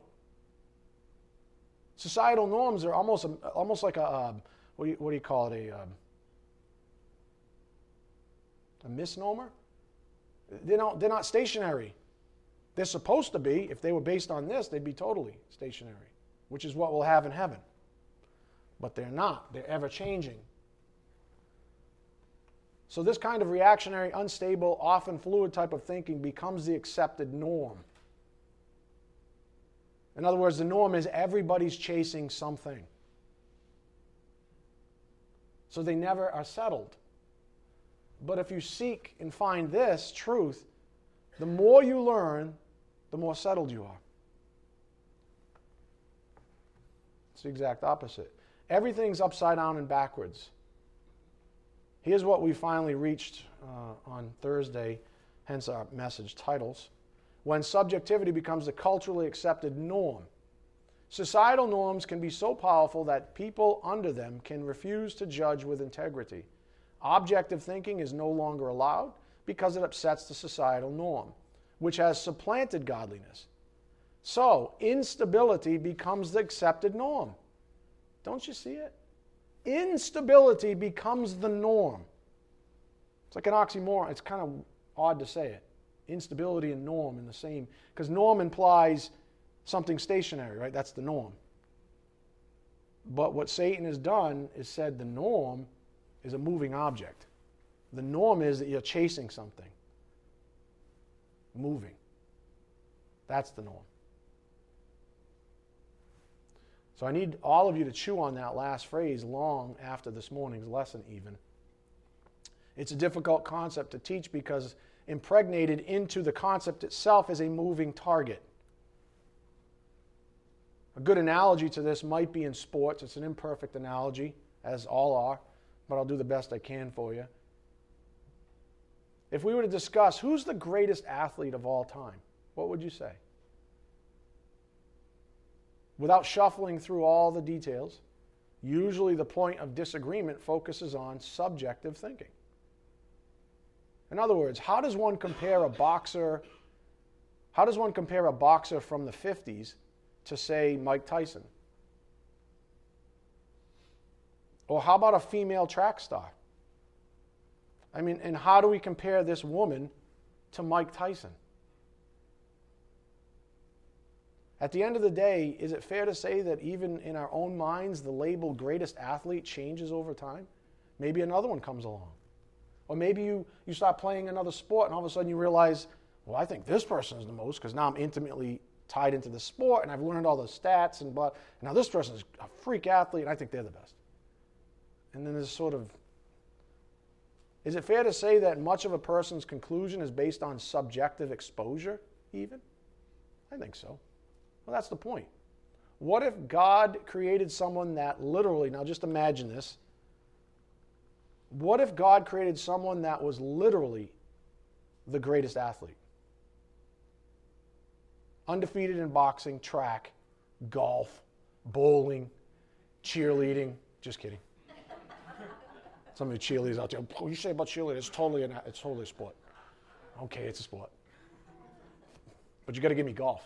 Societal norms are almost, almost like a, uh, what, do you, what do you call it, a, um, a misnomer? They're not, they're not stationary. They're supposed to be. If they were based on this, they'd be totally stationary, which is what we'll have in heaven. But they're not. They're ever-changing. So this kind of reactionary, unstable, often fluid type of thinking becomes the accepted norm. In other words, the norm is everybody's chasing something. So they never are settled. But if you seek and find this truth, the more you learn, the more settled you are. It's the exact opposite. Everything's upside down and backwards. Here's what we finally reached uh, on Thursday, hence our message titles. When subjectivity becomes the culturally accepted norm. Societal norms can be so powerful that people under them can refuse to judge with integrity. Objective thinking is no longer allowed because it upsets the societal norm, which has supplanted godliness. So, instability becomes the accepted norm. Don't you see it? Instability becomes the norm. It's like an oxymoron. It's kind of odd to say it. Instability and norm in the same, because norm implies something stationary, right? That's the norm. But what Satan has done is said the norm is a moving object. The norm is that you're chasing something. Moving. That's the norm. So I need all of you to chew on that last phrase long after this morning's lesson even. It's a difficult concept to teach because impregnated into the concept itself is a moving target. A good analogy to this might be in sports. It's an imperfect analogy, as all are, but I'll do the best I can for you. If we were to discuss who's the greatest athlete of all time, what would you say? Without shuffling through all the details, usually the point of disagreement focuses on subjective thinking. In other words, how does one compare a boxer, how does one compare a boxer from the fifties to, say, Mike Tyson? Or how about a female track star? I mean, and how do we compare this woman to Mike Tyson? At the end of the day, is it fair to say that even in our own minds, the label greatest athlete changes over time? Maybe another one comes along. Or maybe you, you start playing another sport and all of a sudden you realize, well, I think this person is the most because now I'm intimately tied into the sport and I've learned all the stats and blah. And now this person is a freak athlete and I think they're the best. And then there's sort of, is it fair to say that much of a person's conclusion is based on subjective exposure even? I think so. Well, that's the point. What if God created someone that literally, now just imagine this, what if God created someone that was literally the greatest athlete? Undefeated in boxing, track, golf, bowling, cheerleading. Just kidding. Some of the cheerleaders out there, what you say about cheerleading? It's totally, an, it's totally a sport. Okay, it's a sport. But you got to give me golf.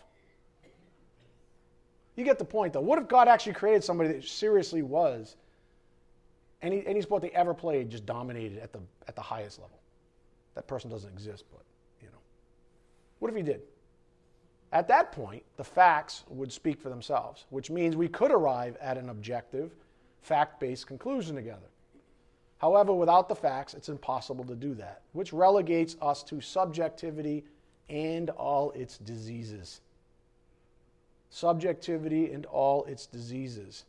You get the point, though. What if God actually created somebody that seriously was, any, any sport they ever played just dominated at the, at the highest level? That person doesn't exist, but, you know. What if he did? At that point, the facts would speak for themselves, which means we could arrive at an objective, fact-based conclusion together. However, without the facts, it's impossible to do that, which relegates us to subjectivity and all its diseases. Subjectivity and all its diseases.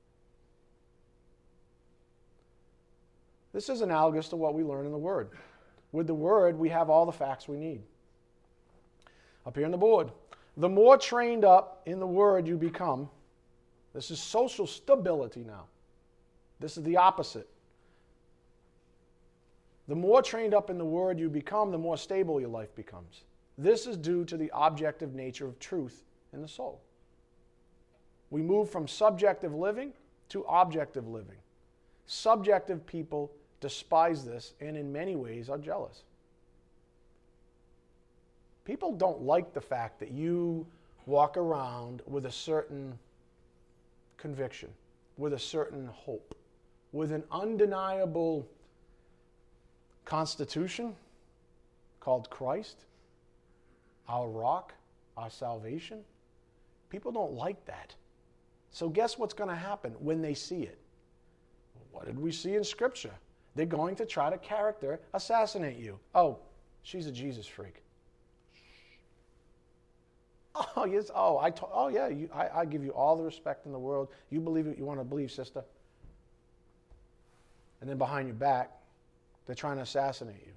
This is analogous to what we learn in the Word. With the Word, we have all the facts we need. Up here on the board. The more trained up in the Word you become, this is social stability now. This is the opposite. The more trained up in the Word you become, the more stable your life becomes. This is due to the objective nature of truth in the soul. We move from subjective living to objective living. Subjective people despise this and in many ways are jealous. People don't like the fact that you walk around with a certain conviction, with a certain hope, with an undeniable constitution called Christ, our rock, our salvation. People don't like that. So guess what's going to happen when they see it? What did we see in Scripture? They're going to try to character assassinate you. Oh, she's a Jesus freak. Oh, yes. Oh, I. To, oh, yeah. You, I, I give you all the respect in the world. You believe what you want to believe, sister. And then behind your back, they're trying to assassinate you.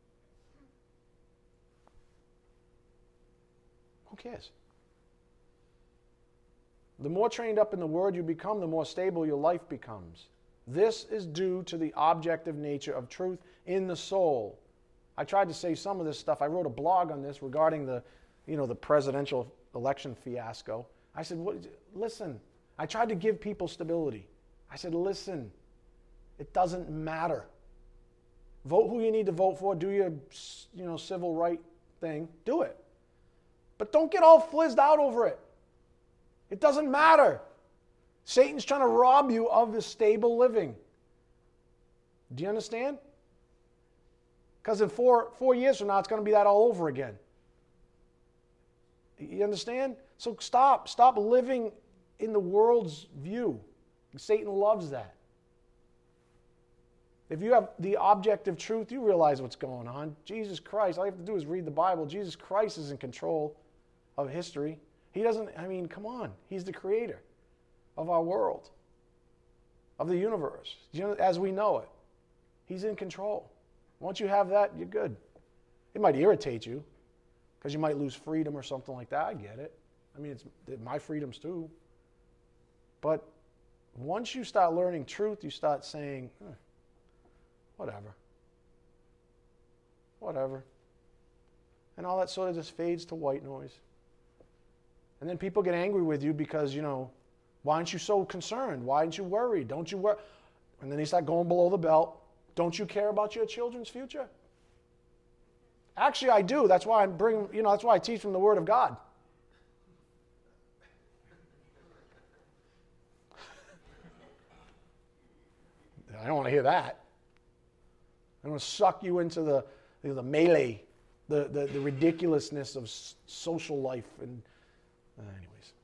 Who cares? The more trained up in the Word you become, the more stable your life becomes. This is due to the objective nature of truth in the soul. I tried to say some of this stuff. I wrote a blog on this regarding the, you know, the presidential election fiasco. I said, what, listen, I tried to give people stability. I said, listen, it doesn't matter. Vote who you need to vote for. Do your, you know, civil right thing. Do it. But don't get all flizzed out over it. It doesn't matter. Satan's trying to rob you of the stable living. Do you understand? Because in four, four years from now, it's going to be that all over again. You understand? So stop. Stop living in the world's view. Satan loves that. If you have the objective truth, you realize what's going on. Jesus Christ, all you have to do is read the Bible. Jesus Christ is in control of history. He doesn't, I mean, come on. He's the creator of our world, of the universe, as we know it. He's in control. Once you have that, you're good. It might irritate you because you might lose freedom or something like that. I get it. I mean, it's my freedoms too. But once you start learning truth, you start saying, eh, whatever. Whatever. And all that sort of just fades to white noise. And then people get angry with you because, you know, why aren't you so concerned? Why aren't you worried? Don't you worry? And then they start going below the belt. Don't you care about your children's future? Actually, I do. That's why I'm bringing, you know, that's why I teach from the Word of God. I don't want to hear that. I want to suck you into the, you know, the melee, the, the, the ridiculousness of s- social life. And uh, anyways.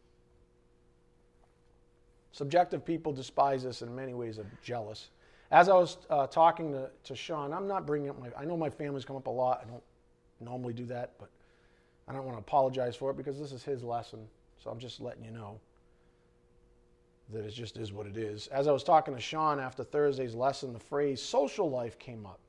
Subjective people despise us in many ways, are jealous. As I was uh, talking to, to Sean, I'm not bringing up my, I know my family's come up a lot. I don't normally do that, but I don't want to apologize for it because this is his lesson. So I'm just letting you know that it just is what it is. As I was talking to Sean after Thursday's lesson, the phrase social life came up.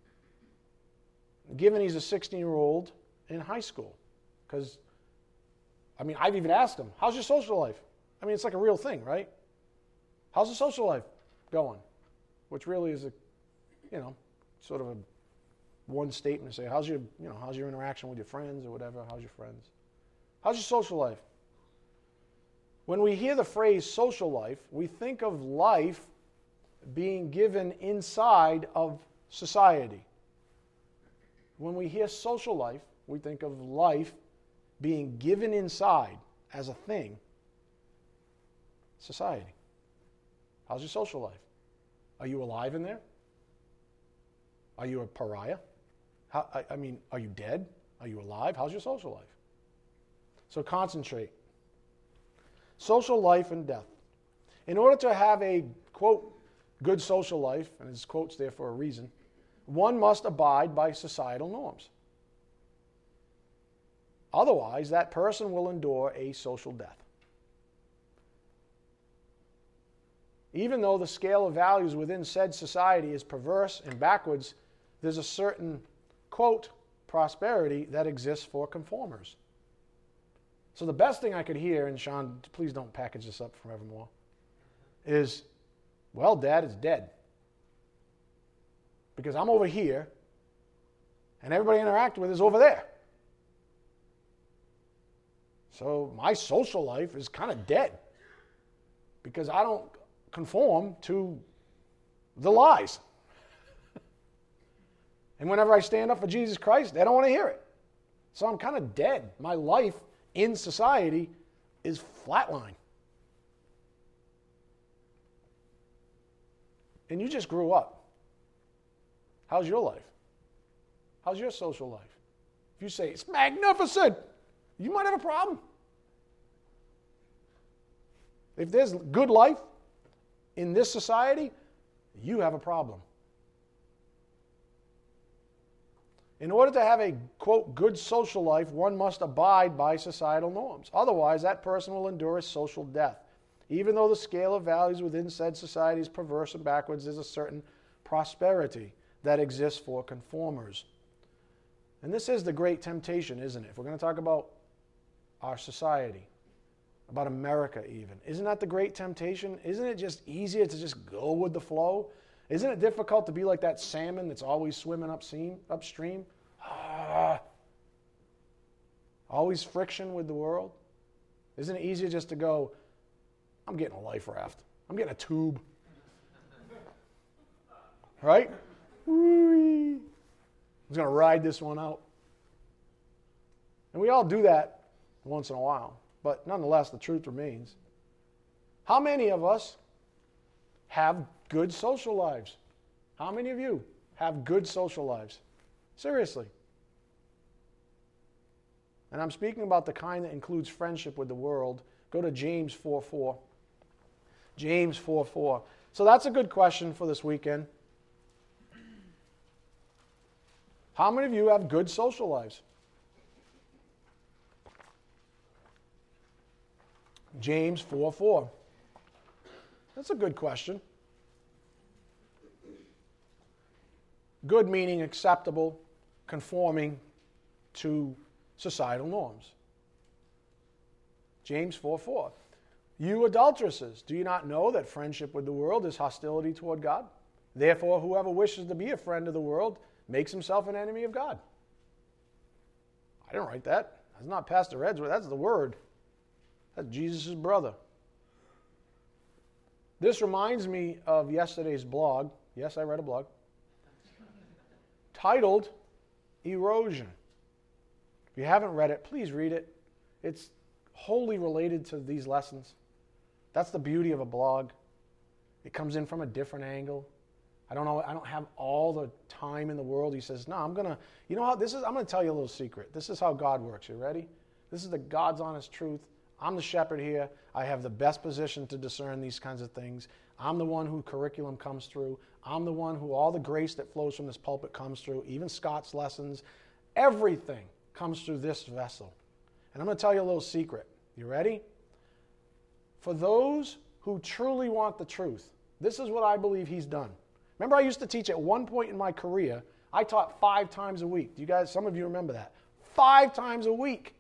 Given he's a sixteen-year-old in high school. Because, I mean, I've even asked him, how's your social life? I mean, it's like a real thing, right? How's the social life going? Which really is a, you know, sort of a one statement to say, how's your, you know, how's your interaction with your friends or whatever? How's your friends? How's your social life? When we hear the phrase social life, we think of life being given inside of society. When we hear social life, we think of life being given inside as a thing, society. How's your social life? Are you alive in there? Are you a pariah? How, I, I mean, are you dead? Are you alive? How's your social life? So concentrate. Social life and death. In order to have a, quote, good social life, and his quote's there for a reason, one must abide by societal norms. Otherwise, that person will endure a social death. Even though the scale of values within said society is perverse and backwards, there's a certain, quote, prosperity that exists for conformers. So the best thing I could hear, and Sean, please don't package this up forevermore, is, well, Dad, it's dead. Because I'm over here, and everybody I interact with is over there. So my social life is kind of dead. Because I don't conform to the lies. And whenever I stand up for Jesus Christ, they don't want to hear it. So I'm kind of dead. My life in society is flatline. And you just grew up. How's your life? How's your social life? If you say, it's magnificent, you might have a problem. If there's good life in this society, you have a problem. In order to have a, quote, good social life, one must abide by societal norms. Otherwise, that person will endure a social death. Even though the scale of values within said society is perverse and backwards, there's a certain prosperity that exists for conformers. And this is the great temptation, isn't it? If we're going to talk about our society, about America even. Isn't that the great temptation? Isn't it just easier to just go with the flow? Isn't it difficult to be like that salmon that's always swimming upstream? upstream? Ah, always friction with the world? Isn't it easier just to go, I'm getting a life raft. I'm getting a tube. Right? Whee! I'm going to ride this one out. And we all do that once in a while. But nonetheless, the truth remains. How many of us have good social lives? How many of you have good social lives? Seriously. And I'm speaking about the kind that includes friendship with the world. Go to James four four. James four four. So that's a good question for this weekend. How many of you have good social lives? James four four. That's a good question. Good meaning acceptable, conforming to societal norms. James four four. You adulteresses, do you not know that friendship with the world is hostility toward God? Therefore, whoever wishes to be a friend of the world makes himself an enemy of God. I didn't write that. That's not Pastor Ed's word. That's the word. That's Jesus' brother. This reminds me of yesterday's blog. Yes, I read a blog. Titled Erosion. If you haven't read it, please read it. It's wholly related to these lessons. That's the beauty of a blog. It comes in from a different angle. I don't know, I don't have all the time in the world. He says, no, I'm going to, you know how, this is, I'm going to tell you a little secret. This is how God works. You ready? This is the God's honest truth. I'm the shepherd here. I have the best position to discern these kinds of things. I'm the one who curriculum comes through. I'm the one who all the grace that flows from this pulpit comes through, even Scott's lessons. Everything comes through this vessel. And I'm going to tell you a little secret. You ready? For those who truly want the truth, this is what I believe he's done. Remember, I used to teach at one point in my career. I taught five times a week. Do you guys, some of you remember that? Five times a week.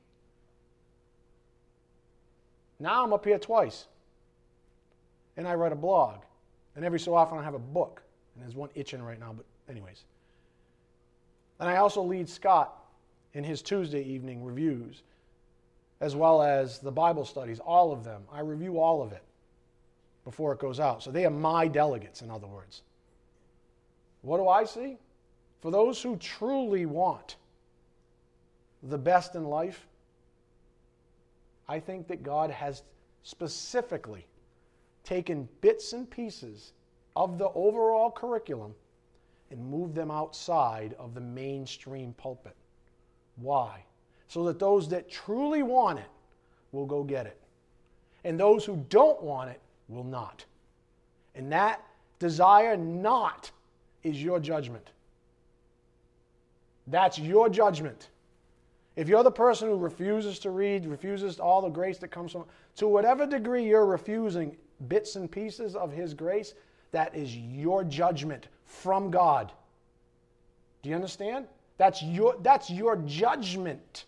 Now I'm up here twice. And I write a blog. And every so often I have a book. And there's one itching right now, but anyways. And I also lead Scott in his Tuesday evening reviews, as well as the Bible studies, all of them. I review all of it before it goes out. So they are my delegates, in other words. What do I see? For those who truly want the best in life, I think that God has specifically taken bits and pieces of the overall curriculum and moved them outside of the mainstream pulpit. Why? So that those that truly want it will go get it. And those who don't want it will not. And that desire not is your judgment. That's your judgment. If you're the person who refuses to read, refuses all the grace that comes from, to whatever degree you're refusing bits and pieces of His grace, that is your judgment from God. Do you understand? That's your, that's your judgment.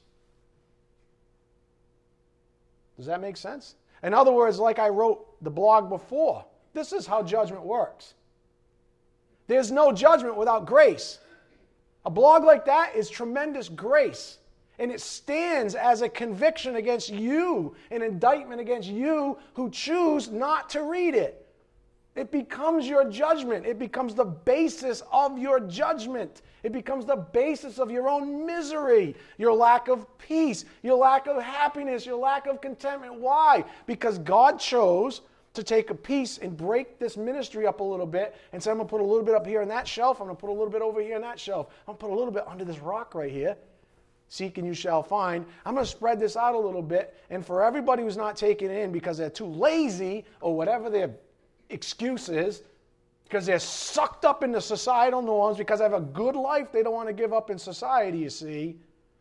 Does that make sense? In other words, like I wrote the blog before, this is how judgment works. There's no judgment without grace. A blog like that is tremendous grace. And it stands as a conviction against you, an indictment against you who choose not to read it. It becomes your judgment. It becomes the basis of your judgment. It becomes the basis of your own misery, your lack of peace, your lack of happiness, your lack of contentment. Why? Because God chose to take a piece and break this ministry up a little bit and say, I'm going to put a little bit up here in that shelf. I'm going to put a little bit over here in that shelf. I'm going to put a little bit under this rock right here. Seek and you shall find. I'm going to spread this out a little bit. And for everybody who's not taking it in because they're too lazy or whatever their excuse is, because they're sucked up into societal norms, because they have a good life they don't want to give up in society, you see,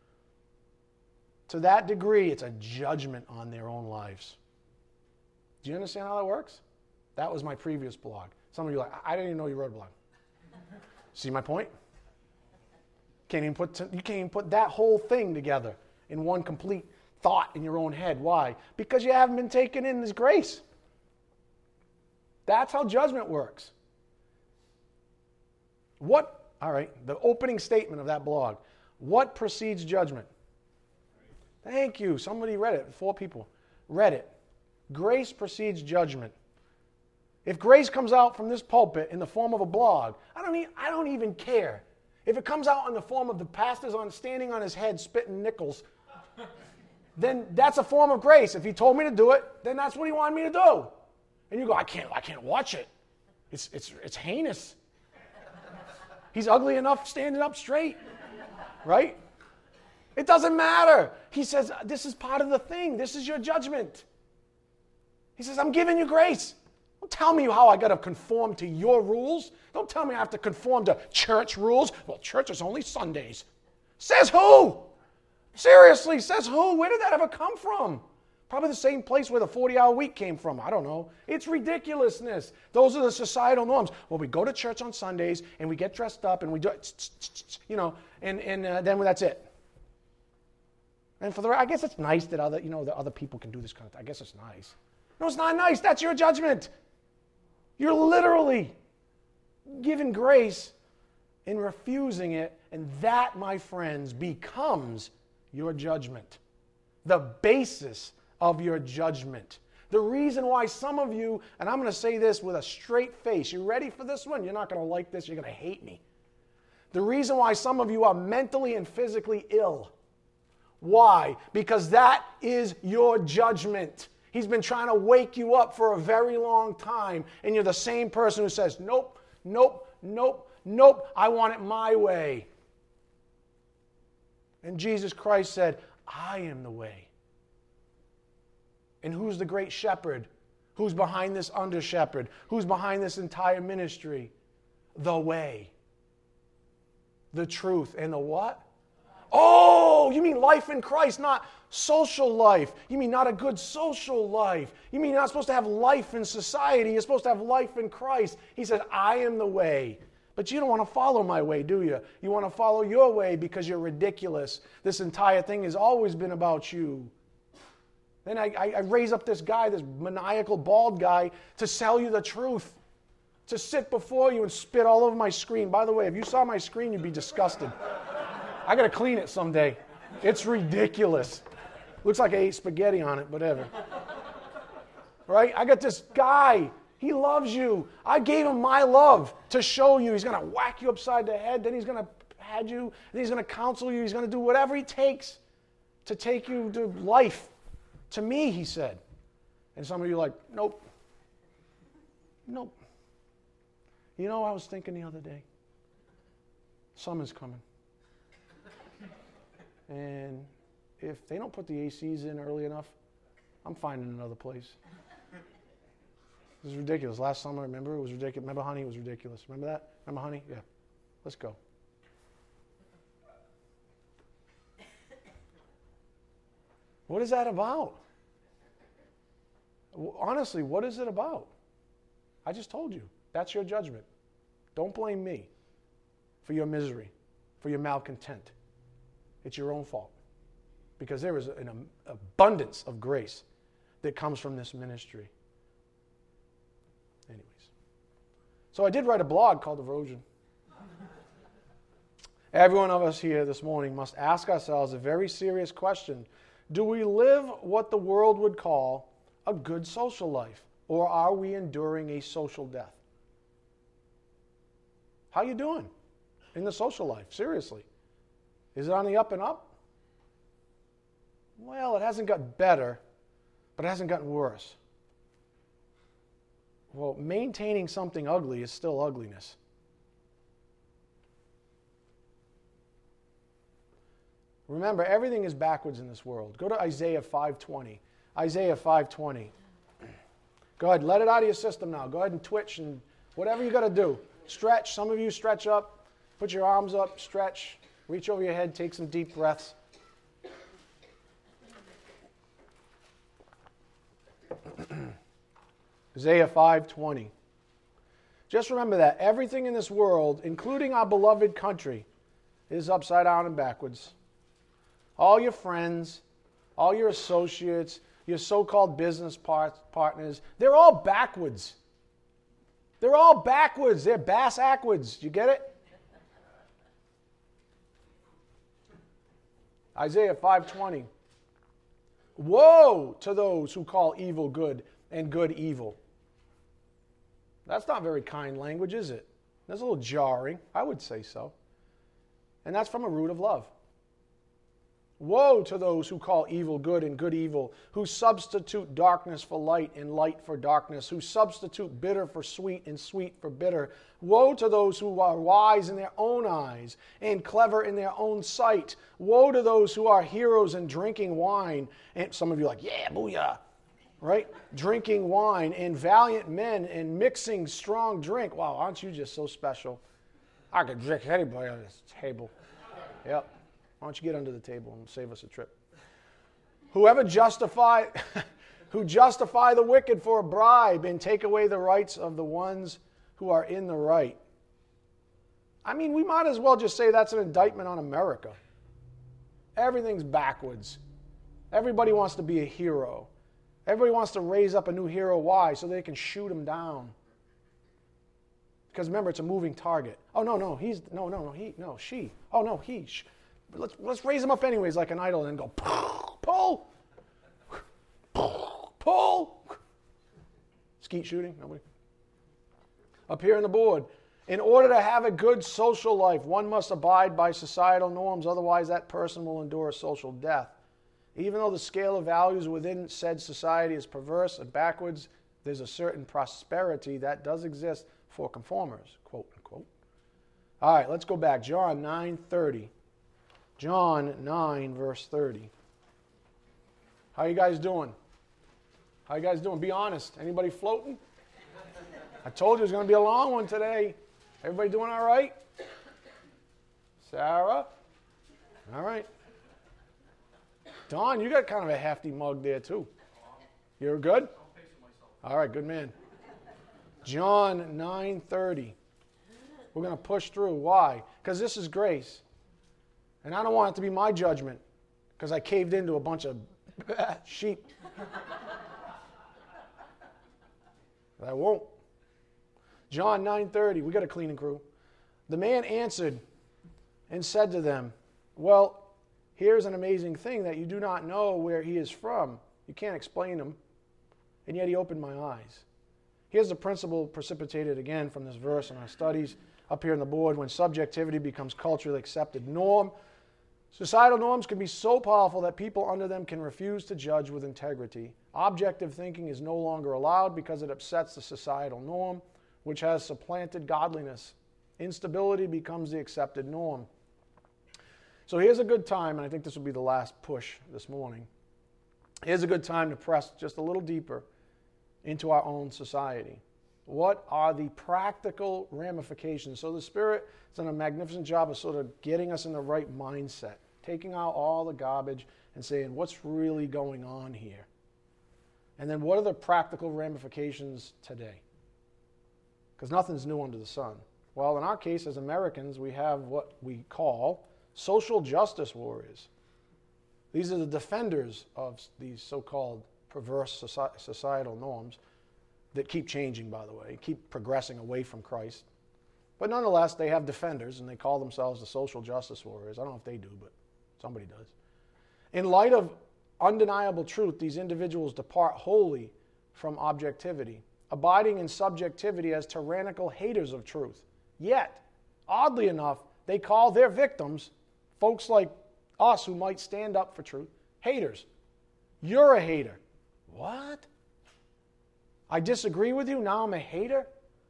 to that degree, it's a judgment on their own lives. Do you understand how that works? That was my previous blog. Some of you are like, I didn't even know you wrote a blog. See my point? Can't even put, you can't even put that whole thing together in one complete thought in your own head. Why? Because you haven't been taken in His grace. That's how judgment works. What, all right, the opening statement of that blog. What precedes judgment? Thank you. Somebody read it. Four people read it. Grace precedes judgment. If grace comes out from this pulpit in the form of a blog, I don't, e- I don't even care. If it comes out in the form of the pastor's on standing on his head spitting nickels, then that's a form of grace. If He told me to do it, then that's what He wanted me to do. And you go, I can't, I can't watch it. It's, it's, it's heinous. He's ugly enough standing up straight, right? It doesn't matter. He says, this is part of the thing. This is your judgment. He says, I'm giving you grace. Don't tell me how I got to conform to your rules. Don't tell me I have to conform to church rules. Well, church is only Sundays. Says who? Seriously, says who? Where did that ever come from? Probably the same place where the forty-hour week came from. I don't know. It's ridiculousness. Those are the societal norms. Well, we go to church on Sundays, and we get dressed up, and we do, you know, and, and uh, then that's it. And for the, I guess it's nice that other, you know, that other people can do this kind of thing. I guess it's nice. No, it's not nice. That's your judgment. You're literally given grace in refusing it, and that, my friends, becomes your judgment. The basis of your judgment. The reason why some of you, and I'm going to say this with a straight face, you ready for this one? You're not going to like this. You're going to hate me. The reason why some of you are mentally and physically ill. Why? Because that is your judgment. He's been trying to wake you up for a very long time, and you're the same person who says, nope, nope, nope, nope, I want it my way. And Jesus Christ said, I am the way. And who's the great shepherd? Who's behind this under shepherd? Who's behind this entire ministry? The way. The truth. And the what? Oh, you mean life in Christ, not social life. You mean not a good social life. You mean you're not supposed to have life in society. You're supposed to have life in Christ. He said, I am the way. But you don't want to follow my way, do you? You want to follow your way because you're ridiculous. This entire thing has always been about you. Then I, I, I raise up this guy, this maniacal bald guy, to sell you the truth. To sit before you and spit all over my screen. By the way, if you saw my screen, you'd be disgusted. I got to clean it someday. It's ridiculous. Looks like I ate spaghetti on it, whatever. Right? I got this guy. He loves you. I gave him my love to show you. He's going to whack you upside the head. Then he's going to pad you. Then he's going to counsel you. He's going to do whatever he takes to take you to life. To me, he said. And some of you are like, nope. Nope. You know, I was thinking the other day. Summer's coming. And if they don't put the A Cs in early enough, I'm finding another place. This is ridiculous. Last summer, remember, it was ridiculous. Remember, honey, it was ridiculous. Remember that? Remember, honey? Yeah. Let's go. What is that about? Honestly, what is it about? I just told you. That's your judgment. Don't blame me for your misery, for your malcontent. It's your own fault. Because there is an abundance of grace that comes from this ministry. Anyways. So I did write a blog called Erosion. Every one of us here this morning must ask ourselves a very serious question. Do we live what the world would call a good social life? Or are we enduring a social death? How you doing in the social life? Seriously. Is it on the up and up? Well, it hasn't gotten better, but it hasn't gotten worse. Well, maintaining something ugly is still ugliness. Remember, everything is backwards in this world. Go to Isaiah five twenty. Isaiah five twenty. Go ahead, let it out of your system now. Go ahead and twitch and whatever you got to do. Stretch. Some of you stretch up. Put your arms up. Stretch. Reach over your head. Take some deep breaths. Isaiah five twenty. Just remember that everything in this world, including our beloved country, is upside down and backwards. All your friends, all your associates, your so-called business part- partners, they're all backwards. They're all backwards. They're bass-ackwards. You get it? Isaiah five twenty. Woe to those who call evil good and good evil. That's not very kind language, is it? That's a little jarring. I would say so. And that's from a root of love. Woe to those who call evil good and good evil, who substitute darkness for light and light for darkness, who substitute bitter for sweet and sweet for bitter. Woe to those who are wise in their own eyes and clever in their own sight. Woe to those who are heroes in drinking wine. And some of you are like, yeah, booyah, right? Drinking wine, and valiant men and mixing strong drink. Wow, aren't you just so special? I could drink anybody on this table. Yep. Why don't you get under the table and save us a trip? Whoever justify, who justify the wicked for a bribe and take away the rights of the ones who are in the right. I mean, we might as well just say that's an indictment on America. Everything's backwards. Everybody wants to be a hero. Everybody wants to raise up a new hero. Why? So they can shoot him down. Because remember, it's a moving target. Oh, no, no, he's, no, no, no, he, no, she. Oh, no, he. Sh- But let's, let's raise him up anyways like an idol and then go, pull, pull, pull. Skeet shooting? Nobody? Up here on the board. In order to have a good social life, one must abide by societal norms. Otherwise, that person will endure a social death. Even though the scale of values within said society is perverse and backwards, there's a certain prosperity that does exist for conformers, quote unquote. All right, let's go back. John nine thirty. John nine, verse thirty. How you guys doing? How you guys doing? Be honest. Anybody floating? I told you it was going to be a long one today. Everybody doing all right? Sarah? All right. Don, you got kind of a hefty mug there too. You're good? All right, good man. John nine thirty. We're going to push through. Why? Because this is grace. And I don't want it to be my judgment because I caved into a bunch of sheep. But I won't. John nine thirty. We got a cleaning crew. The man answered and said to them, well, here's an amazing thing that you do not know where he is from. You can't explain him. And yet he opened my eyes. Here's the principle precipitated again from this verse in our studies up here on the board. When subjectivity becomes culturally accepted norm, societal norms can be so powerful that people under them can refuse to judge with integrity. Objective thinking is no longer allowed because it upsets the societal norm, which has supplanted godliness. Instability becomes the accepted norm. So here's a good time, and I think this will be the last push this morning. Here's a good time to press just a little deeper into our own society. What are the practical ramifications? So the Spirit has done a magnificent job of sort of getting us in the right mindset, taking out all the garbage and saying, what's really going on here? And then what are the practical ramifications today? Because nothing's new under the sun. Well, in our case, as Americans, we have what we call social justice warriors. These are the defenders of these so-called perverse societal norms that keep changing, by the way, keep progressing away from Christ. But nonetheless, they have defenders, and they call themselves the social justice warriors. I don't know if they do, but somebody does. In light of undeniable truth, these individuals depart wholly from objectivity, abiding in subjectivity as tyrannical haters of truth. Yet, oddly enough, they call their victims, folks like us who might stand up for truth, haters. You're a hater. What? I disagree with you, now I'm a hater?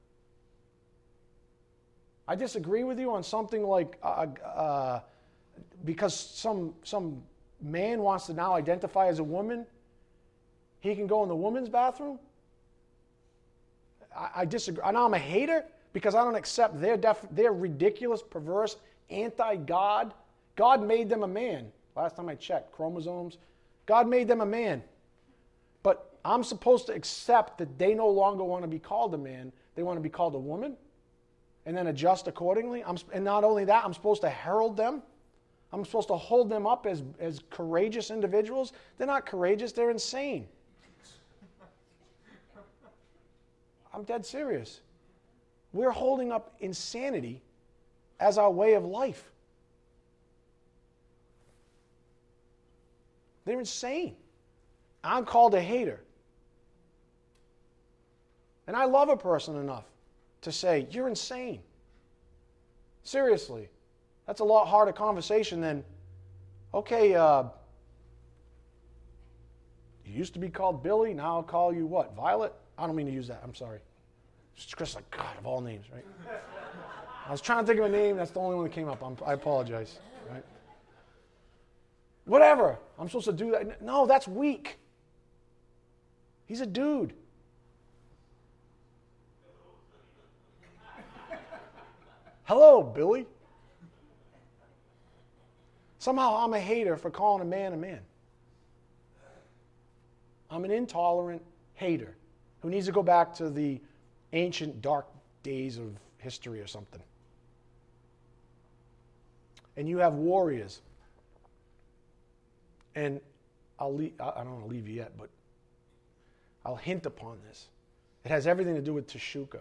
I disagree with you on something like uh, uh, because some some man wants to now identify as a woman, he can go in the woman's bathroom? I, I disagree. Now I'm a hater because I don't accept their, def- their ridiculous, perverse, anti-God. God made them a man. Last time I checked, chromosomes. God made them a man. But I'm supposed to accept that they no longer want to be called a man. They want to be called a woman and then adjust accordingly. I'm, and not only that, I'm supposed to herald them. I'm supposed to hold them up as, as courageous individuals. They're not courageous, they're insane. I'm dead serious. We're holding up insanity as our way of life. They're insane. I'm called a hater. And I love a person enough to say, you're insane. Seriously. That's a lot harder conversation than, okay, uh, you used to be called Billy, now I'll call you what, Violet? I don't mean to use that, I'm sorry. It's Chris, like, God, of all names, right? I was trying to think of a name, that's the only one that came up. I'm, I apologize, right? Whatever, I'm supposed to do that. No, that's weak. He's a dude. Hello, Billy. Somehow I'm a hater for calling a man a man. I'm an intolerant hater who needs to go back to the ancient dark days of history or something. And you have warriors. And I'll leave, I don't want to leave you yet, but I'll hint upon this. It has everything to do with Teshuka.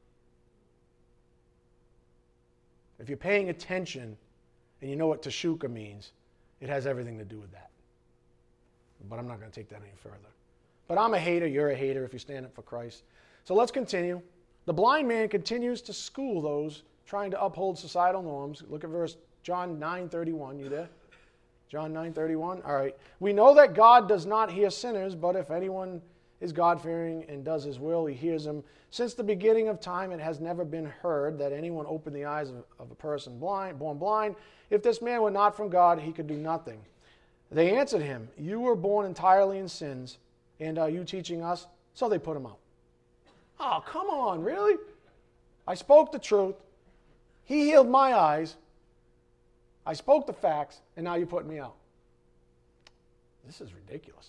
If you're paying attention and you know what Teshuka means, it has everything to do with that. But I'm not going to take that any further. But I'm a hater, you're a hater if you stand up for Christ. So let's continue. The blind man continues to school those trying to uphold societal norms. Look at verse John nine thirty-one. You there? John nine thirty-one. All right. We know that God does not hear sinners, but if anyone is God-fearing and does his will, he hears him. Since the beginning of time, it has never been heard that anyone opened the eyes of, of a person blind, born blind. If this man were not from God, he could do nothing. They answered him, you were born entirely in sins, and are you teaching us? So they put him out. Oh, come on, really? I spoke the truth. He healed my eyes. I spoke the facts, and now you're putting me out. This is ridiculous.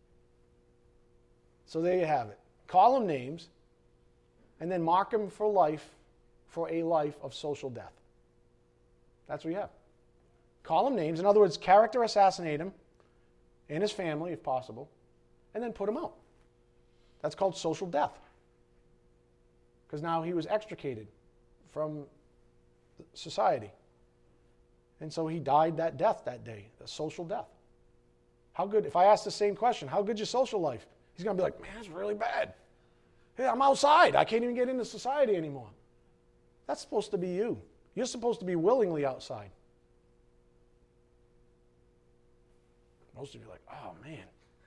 So there you have it. Call them names, and then mark him for life, for a life of social death. That's what you have. Call him names. In other words, character assassinate him and his family, if possible, and then put him out. That's called social death. Because now he was extricated from society. And so he died that death that day, a social death. How good, if I ask the same question, how good's your social life? He's going to be like, man, it's really bad. Hey, I'm outside. I can't even get into society anymore. That's supposed to be you. You're supposed to be willingly outside. Most of you are like, oh, man.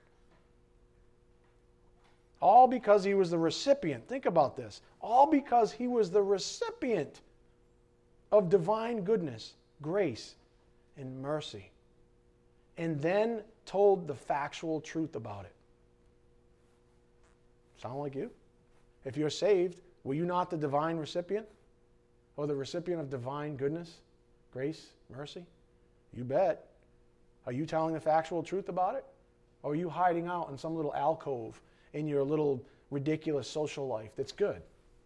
All because he was the recipient. Think about this. All because he was the recipient of divine goodness, grace, and mercy. And then told the factual truth about it. Sound like you? If you're saved, were you not the divine recipient? Or the recipient of divine goodness, grace, mercy? You bet. Are you telling the factual truth about it? Or are you hiding out in some little alcove in your little ridiculous social life that's good?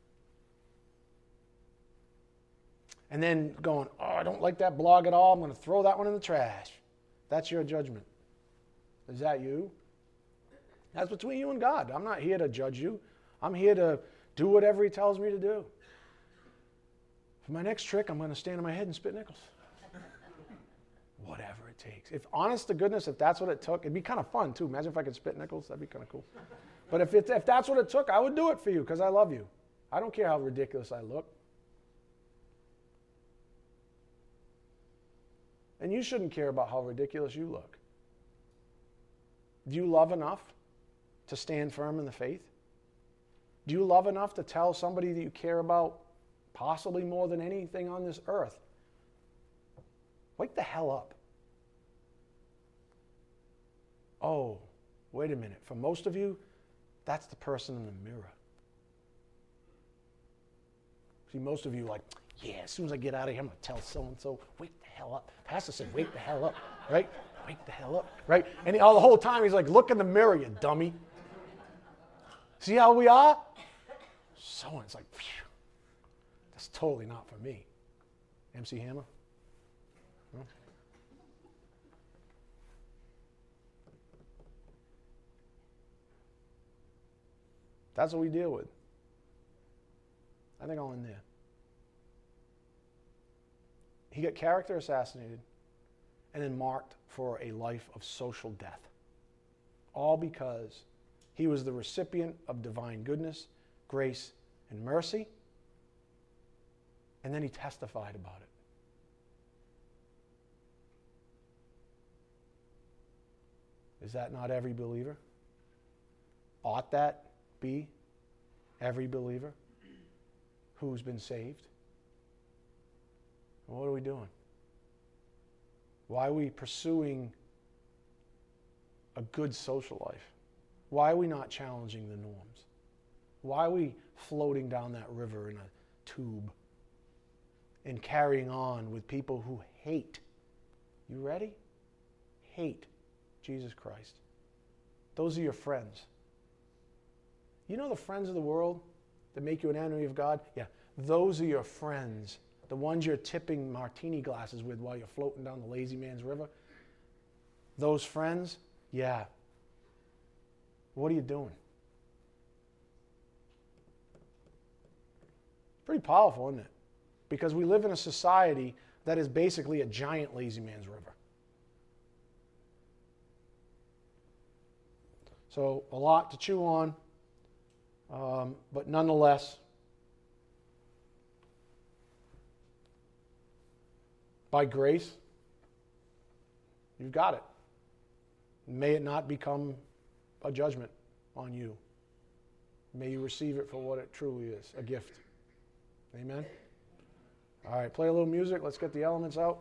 And then going, oh, I don't like that blog at all. I'm going to throw that one in the trash. That's your judgment. Is that you? That's between you and God. I'm not here to judge you. I'm here to do whatever he tells me to do. For my next trick, I'm going to stand on my head and spit nickels. Whatever it takes. If honest to goodness, if that's what it took, it'd be kind of fun too. Imagine if I could spit nickels. That'd be kind of cool. But if, it, if that's what it took, I would do it for you because I love you. I don't care how ridiculous I look. And you shouldn't care about how ridiculous you look. Do you love enough to stand firm in the faith? Do you love enough to tell somebody that you care about, possibly more than anything on this earth, wake the hell up? Oh, wait a minute. For most of you, that's the person in the mirror. See, most of you are like, yeah, as soon as I get out of here, I'm going to tell so-and-so, wake the hell up. Pastor said, wake the hell up, right? Wake the hell up, right? And he, all the whole time, he's like, look in the mirror, you dummy. See how we are? So it's like, phew, that's totally not for me. M C Hammer? No? That's what we deal with. I think I'll end there. He got character assassinated and then marked for a life of social death. All because he was the recipient of divine goodness, grace, and mercy, and then he testified about it. Is that not every believer? Ought that be every believer who's been saved? What are we doing? Why are we pursuing a good social life? Why are we not challenging the norms? Why are we floating down that river in a tube and carrying on with people who hate? You ready? Hate Jesus Christ. Those are your friends. You know the friends of the world that make you an enemy of God? Yeah, those are your friends. The ones you're tipping martini glasses with while you're floating down the lazy man's river. Those friends, yeah. What are you doing? Pretty powerful, isn't it? Because we live in a society that is basically a giant lazy man's river. So a lot to chew on, um, but nonetheless, by grace, you've got it. May it not become a judgment on you. May you receive it for what it truly is, a gift. Amen? All right, play a little music. Let's get the elements out.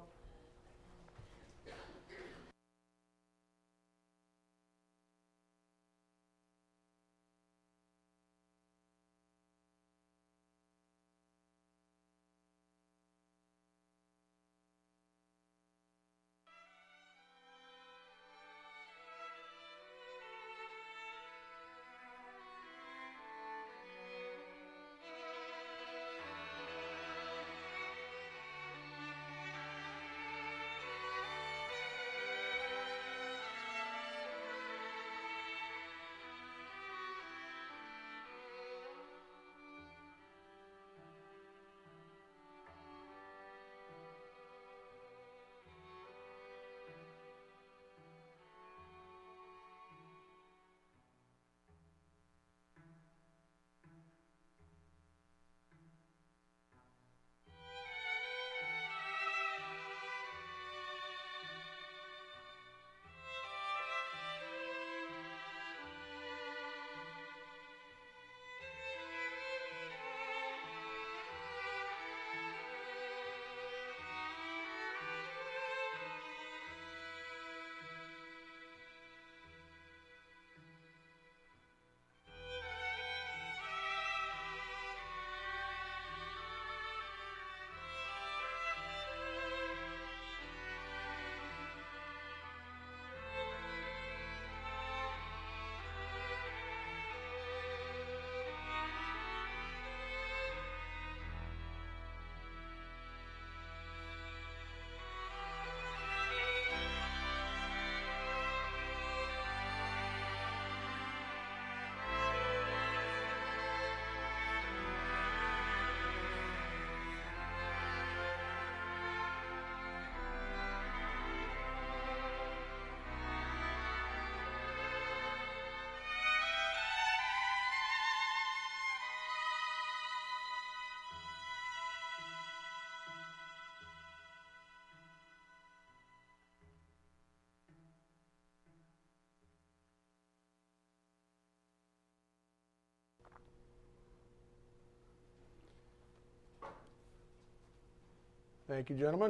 Thank you, gentlemen.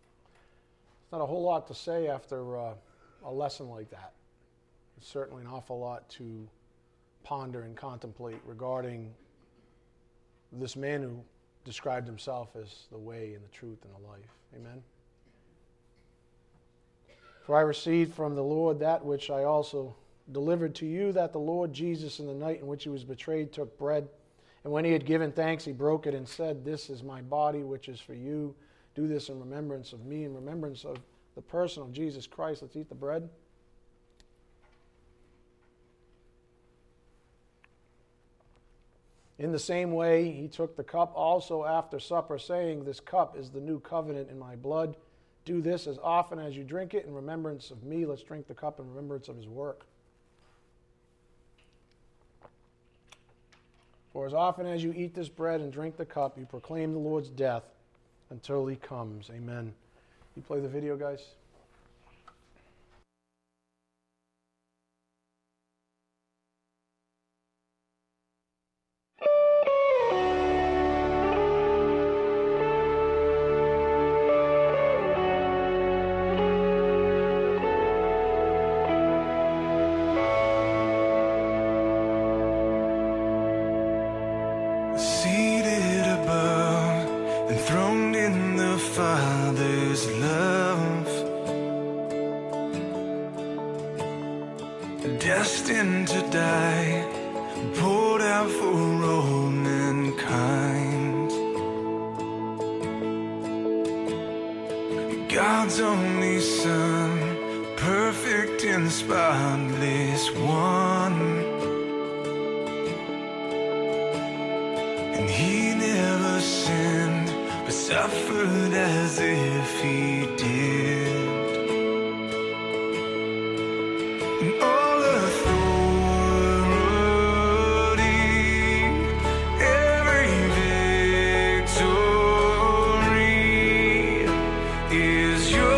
It's not a whole lot to say after uh, a lesson like that. It's certainly an awful lot to ponder and contemplate regarding this man who described himself as the way and the truth and the life. Amen. For I received from the Lord that which I also delivered to you, that the Lord Jesus, in the night in which he was betrayed, took bread. And when he had given thanks, he broke it and said, "This is my body, which is for you. Do this in remembrance of me," in remembrance of the person of Jesus Christ. Let's eat the bread. In the same way, he took the cup also after supper, saying, "This cup is the new covenant in my blood. Do this as often as you drink it in remembrance of me." Let's drink the cup in remembrance of his work. "For as often as you eat this bread and drink the cup, you proclaim the Lord's death until he comes." Amen. You play the video, guys? Seated above, enthroned in the Father's love, destined to die, poured out for all mankind. God's only Son, perfect and spotless one. And he never sinned, but suffered as if he did. And all authority, every victory is yours.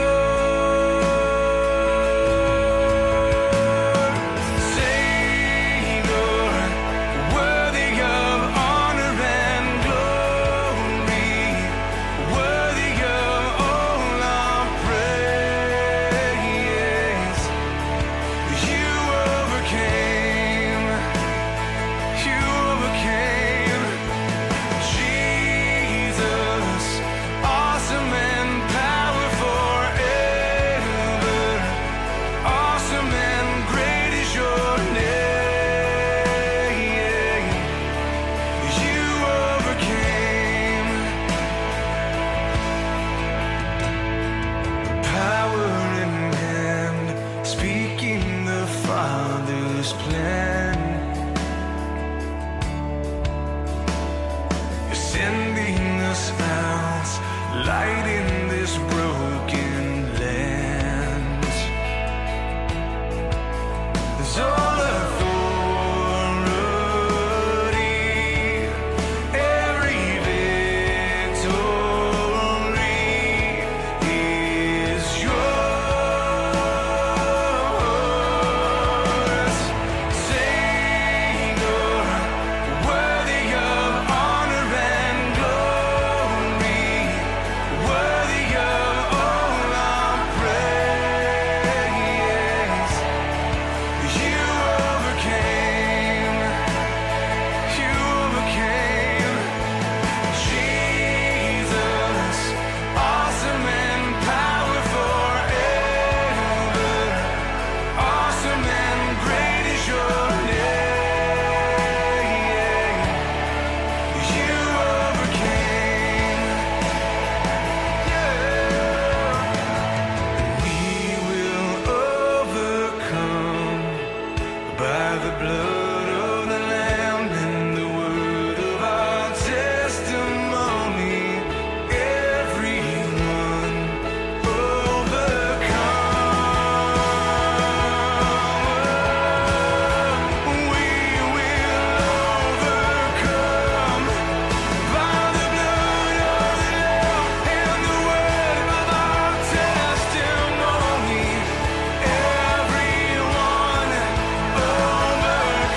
Over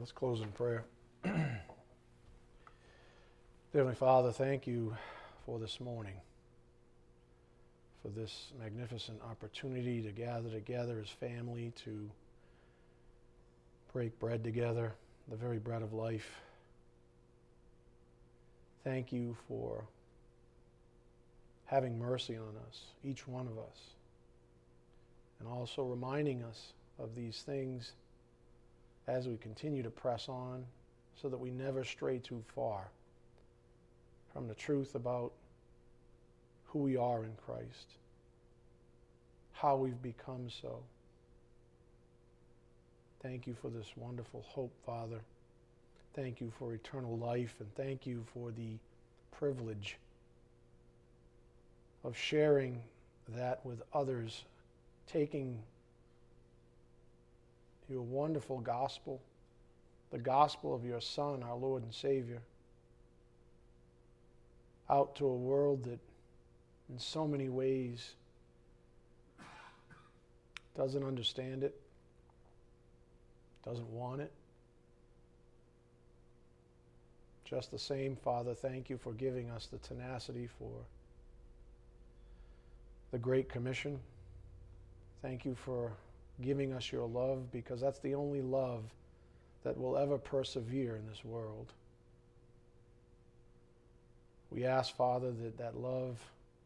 Let's close in prayer. Heavenly Father, thank you for this morning, for this magnificent opportunity to gather together as family, to break bread together, the very bread of life. Thank you for having mercy on us, each one of us, and also reminding us of these things as we continue to press on so that we never stray too far from the truth about who we are in Christ, how we've become so. Thank you for this wonderful hope, Father. Thank you for eternal life, and thank you for the privilege of sharing that with others, taking your wonderful gospel, the gospel of your Son, our Lord and Savior, out to a world that in so many ways doesn't understand it, doesn't want it. Just the same, Father, thank you for giving us the tenacity for the Great Commission. Thank you for giving us your love, because that's the only love that will ever persevere in this world. We ask, Father, that that love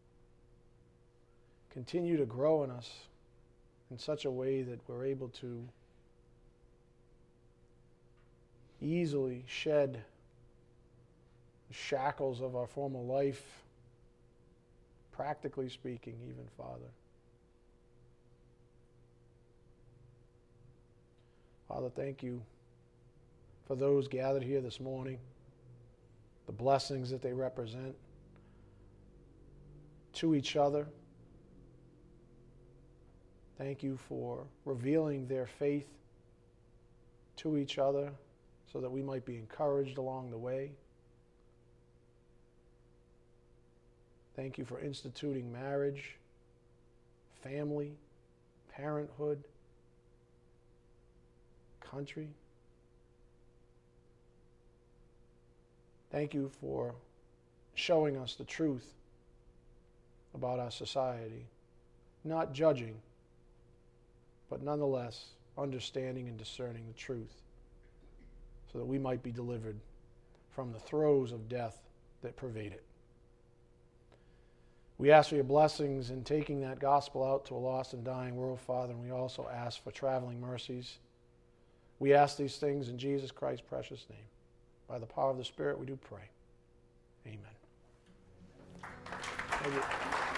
continue to grow in us in such a way that we're able to easily shed the shackles of our former life, practically speaking, even, Father. Father, thank you for those gathered here this morning, the blessings that they represent to each other. Thank you for revealing their faith to each other so that we might be encouraged along the way. Thank you for instituting marriage, family, parenthood, country. Thank you for showing us the truth about our society, not judging, but nonetheless understanding and discerning the truth so that we might be delivered from the throes of death that pervade it. We ask for your blessings in taking that gospel out to a lost and dying world, Father, and we also ask for traveling mercies. We ask these things in Jesus Christ's precious name. By the power of the Spirit, we do pray. Amen. Thank you.